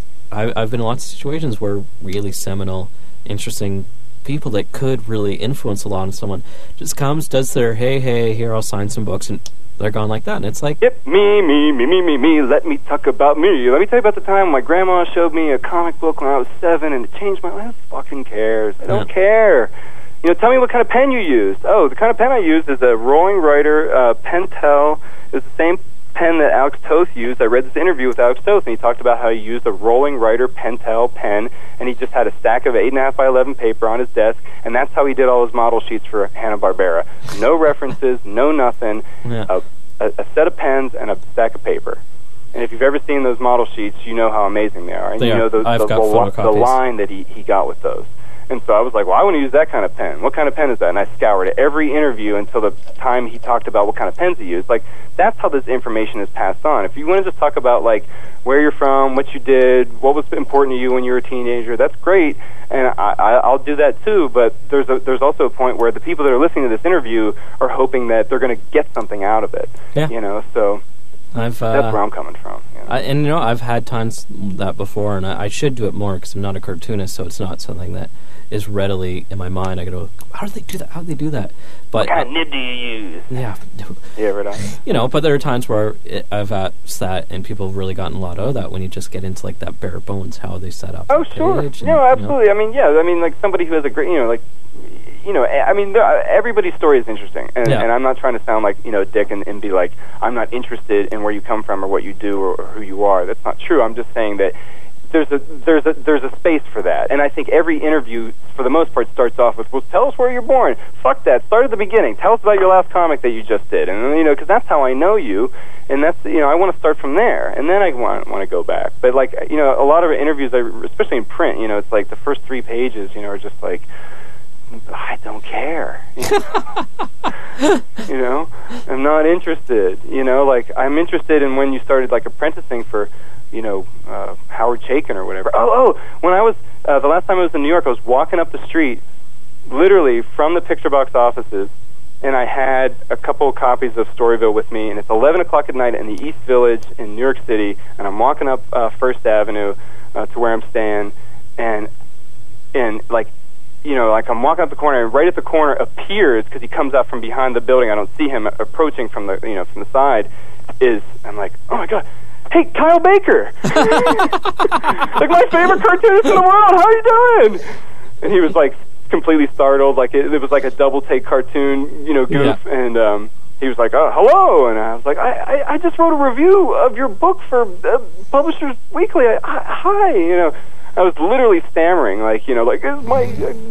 I, I've been in lots of situations where really seminal, interesting people that could really influence a lot on someone just comes, does their hey hey here I'll sign some books, and they're gone like that, and it's like, yep, me, me, me, me, me, me, let me talk about me. Let me tell you about the time my grandma showed me a comic book when I was seven, and it changed my life. Who fucking cares? I don't yeah. care. You know, tell me what kind of pen you used. Oh, the kind of pen I used is a Rolling Writer uh, Pentel. It was the same pen that Alex Toth used. I read this interview with Alex Toth, and he talked about how he used a Rolling Writer Pentel pen, and he just had a stack of eight and a half by eleven paper on his desk, and that's how he did all his model sheets for Hanna-Barbera. No references, no nothing. yeah. A, a, a set of pens and a stack of paper. And if you've ever seen those model sheets, you know how amazing they are, and They you are. know those, I've the, got the, the photocopies. line that he, he got with those. And so I was like, well, I want to use that kind of pen. What kind of pen is that? And I scoured every interview until the time he talked about what kind of pens he used. Like, that's how this information is passed on. If you want to just talk about, like, where you're from, what you did, what was important to you when you were a teenager, that's great, and I, I, I'll do that too, but there's a, there's also a point where the people that are listening to this interview are hoping that they're going to get something out of it. Yeah. You know, so I've, uh, that's where I'm coming from. You know? I, and, you know, I've had times that before, and I, I should do it more because I'm not a cartoonist, so it's not something that is readily in my mind. I go, how do they do that? How do they do that? But what kind of nib do you use? Yeah. Yeah, right on. You know, but there are times where it, I've asked that, and people have really gotten a lot out of that when you just get into, like, that bare bones, how they set up Oh, the sure. page. And, No, absolutely. You know. I mean, yeah, I mean, like, somebody who has a great, you know, like, you know, I mean, there, everybody's story is interesting, and, Yeah. and I'm not trying to sound like, you know, a dick and, and be like, I'm not interested in where you come from or what you do or, or who you are. That's not true. I'm just saying that there's a there's a there's a space for that, and I think every interview, for the most part, starts off with, "Well, tell us where you're born." Fuck that. Start at the beginning. Tell us about your last comic that you just did, and you know, because that's how I know you, and that's you know, I want to start from there, and then I want want to go back. But like you know, a lot of interviews, especially in print, you know, it's like the first three pages, you know, are just like, I don't care. You know, I'm not interested. You know, like I'm interested in when you started like apprenticing for, you know, uh, Howard Chaykin or whatever. Oh, oh, when I was, uh, the last time I was in New York, I was walking up the street, literally from the Picture Box offices, and I had a couple of copies of Storyville with me, and it's eleven o'clock at night in the East Village in New York City, and I'm walking up uh, First Avenue uh, to where I'm staying, and, and like, you know, like I'm walking up the corner, and right at the corner appears, because he comes out from behind the building, I don't see him approaching from the, you know, from the side, is, I'm like, oh my God, hey, Kyle Baker! Like my favorite cartoonist in the world, how are you doing? And he was like completely startled, like it, it was like a double take cartoon, you know, goof, yeah. and um, he was like, oh, hello, and I was like, I, I, I just wrote a review of your book for uh, Publishers Weekly, I, I, hi, you know. I was literally stammering, like, you know, like, it's my,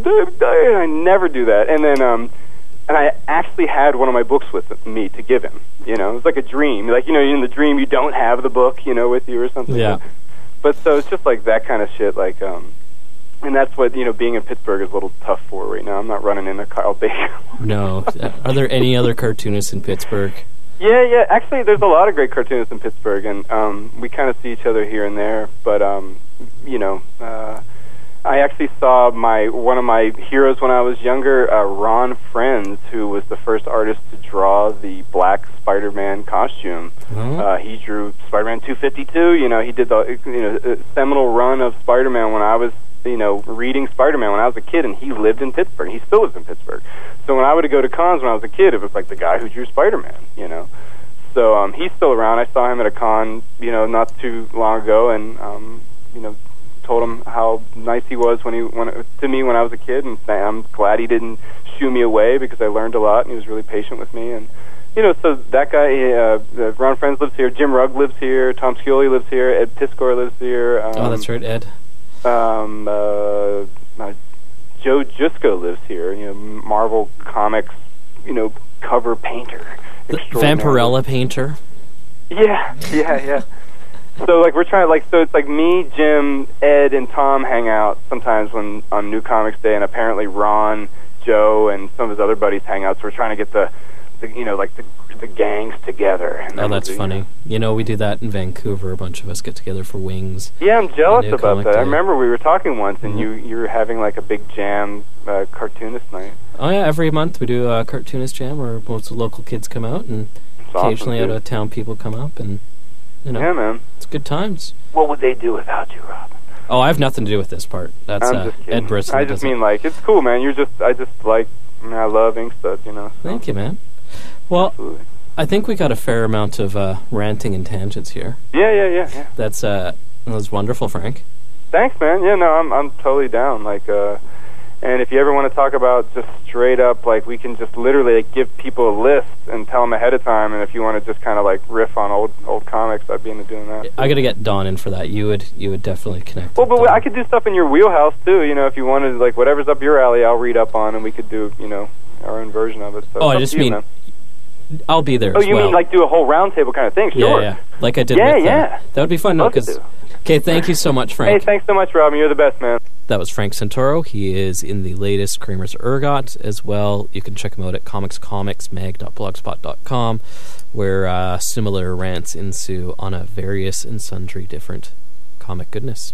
uh, I never do that. And then, um, and I actually had one of my books with me to give him, you know, it was like a dream. Like, you know, in the dream you don't have the book, you know, with you or something. Yeah. But so it's just like that kind of shit, like, um, and that's what, you know, being in Pittsburgh is a little tough for right now. I'm not running into Kyle Baker. No. Are there any other cartoonists in Pittsburgh? Yeah, yeah. Actually, there's a lot of great cartoonists in Pittsburgh, and um, we kind of see each other here and there. But um, you know, uh, I actually saw my one of my heroes when I was younger, uh, Ron Frenz, who was the first artist to draw the black Spider-Man costume. Mm-hmm. Uh, he drew Spider-Man two fifty-two. You know, he did the you know seminal run of Spider-Man when I was you know reading Spider-Man when I was a kid, and he lived in Pittsburgh. He still lives in Pittsburgh. So when I would go to cons when I was a kid, it was like the guy who drew Spider-Man, you know. So um, he's still around. I saw him at a con, you know, not too long ago, and um, you know, told him how nice he was when he when to me when I was a kid, and I'm glad he didn't shoo me away because I learned a lot, and he was really patient with me. And you know, so that guy, uh, Ron Frenz lives here, Jim Rugg lives here, Tom Scioli lives here, Ed Piskor lives here. Um, oh, that's right, Ed. Um, uh, uh, Joe Jusko lives here, you know, Marvel Comics, you know, cover painter. The Vampirella painter? Yeah, yeah, yeah. So, like, we're trying, like, so it's like me, Jim, Ed, and Tom hang out sometimes when on New Comics Day, and apparently Ron, Joe, and some of his other buddies hang out, so we're trying to get the, the you know, like, the the gangs together. And oh, that's funny. You know. you know, we do that in Vancouver. A bunch of us get together for Wings. Yeah, I'm jealous about that. Day. I remember we were talking once, and mm-hmm. you you were having like a big jam uh, cartoonist night. Oh yeah, every month we do a cartoonist jam where most of the local kids come out, and it's occasionally awesome, out of town people come up, and you know, yeah, man, it's good times. What would they do without you, Rob? Oh, I have nothing to do with this part. That's I'm uh, just Ed Brisson. I just mean like it's cool, man. You're just I just like I, mean, I love Inkstuds, you know. So. Thank you, man. Well. Absolutely. I think we got a fair amount of uh, ranting and tangents here. Yeah, yeah, yeah, yeah. That's uh, that was wonderful, Frank. Thanks, man. Yeah, no, I'm I'm totally down. Like, uh, and if you ever want to talk about just straight up, like, we can just literally like, give people a list and tell them ahead of time. And if you want to just kind of like riff on old old comics, I'd be into doing that. I got to get Don in for that. You would you would definitely connect. Well, but Don. I could do stuff in your wheelhouse too. You know, if you wanted, like, whatever's up your alley, I'll read up on, and we could do, you know, our own version of it. So oh, I just mean. Man. I'll be there. Oh, as you well. mean like do a whole roundtable kind of thing? Sure. Yeah, yeah. Like I did. Yeah, with, yeah. Uh, that would be fun. No, because. Okay, thank you so much, Frank. Hey, thanks so much, Robin. You're the best, man. That was Frank Santoro. He is in the latest Kramer's Ergot as well. You can check him out at comics comics mag dot blogspot dot com, where uh, similar rants ensue on a various and sundry different comic goodness.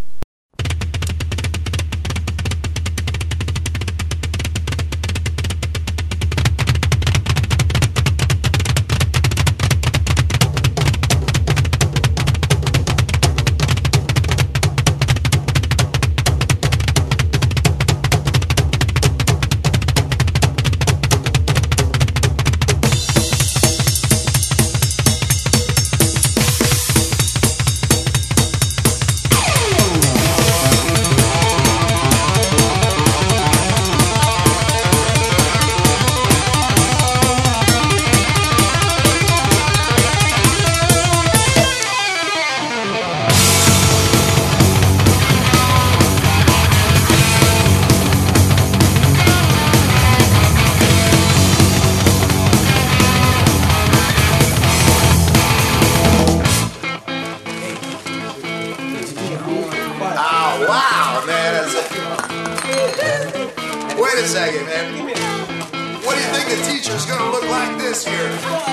a second. Wait a second, man. What do you think the teacher's gonna look like this year?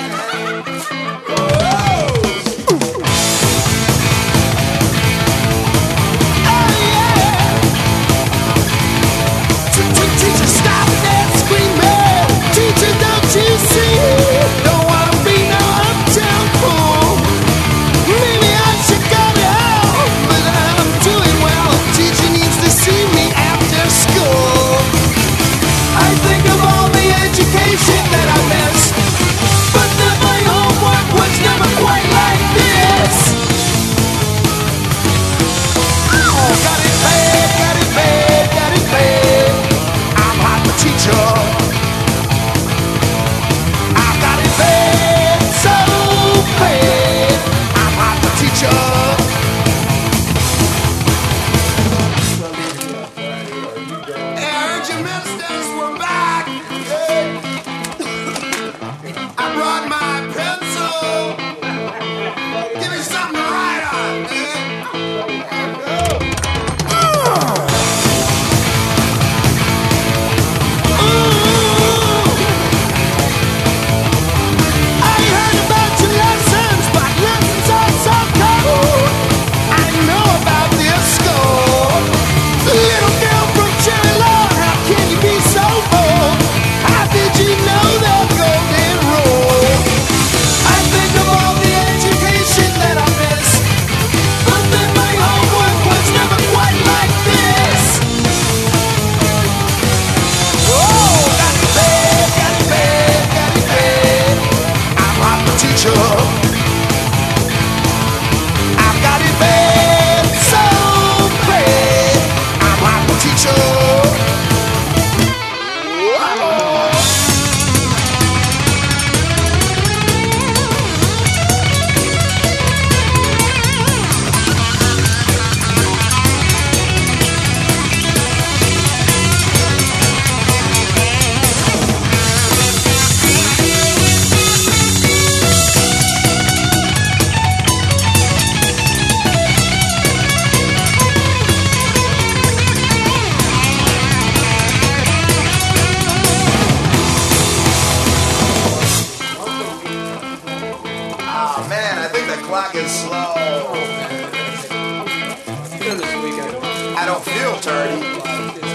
Teacher, stop that screaming. Teacher, don't you see? Don't wanna be no uptown fool. Maybe I should go to hell, but I'm doing well. Teacher needs to see me after school. I think of all the education that I missed, but then my homework was never quite like this. Oh, got it bad, got it bad, got it bad. I'm not the teacher. I've got it bad, so bad. I'm not the teacher. Hey, I heard your ministers were back. I brought my pencil. Give me something to write on, man. I heard about your lessons, but lessons are so cold. I know about this school. Little girl from Cherry Lawn, how can you be so bold? How did you know the golden rule? I think of all the education that I missed, but then my homework was never quite like this. Oh, got it bad, got it bad, got it bad. I'm not the teacher. I've got it bad, so bad. I'm not the teacher. Whoa. Oh man, I think the clock is slow. I don't feel dirty.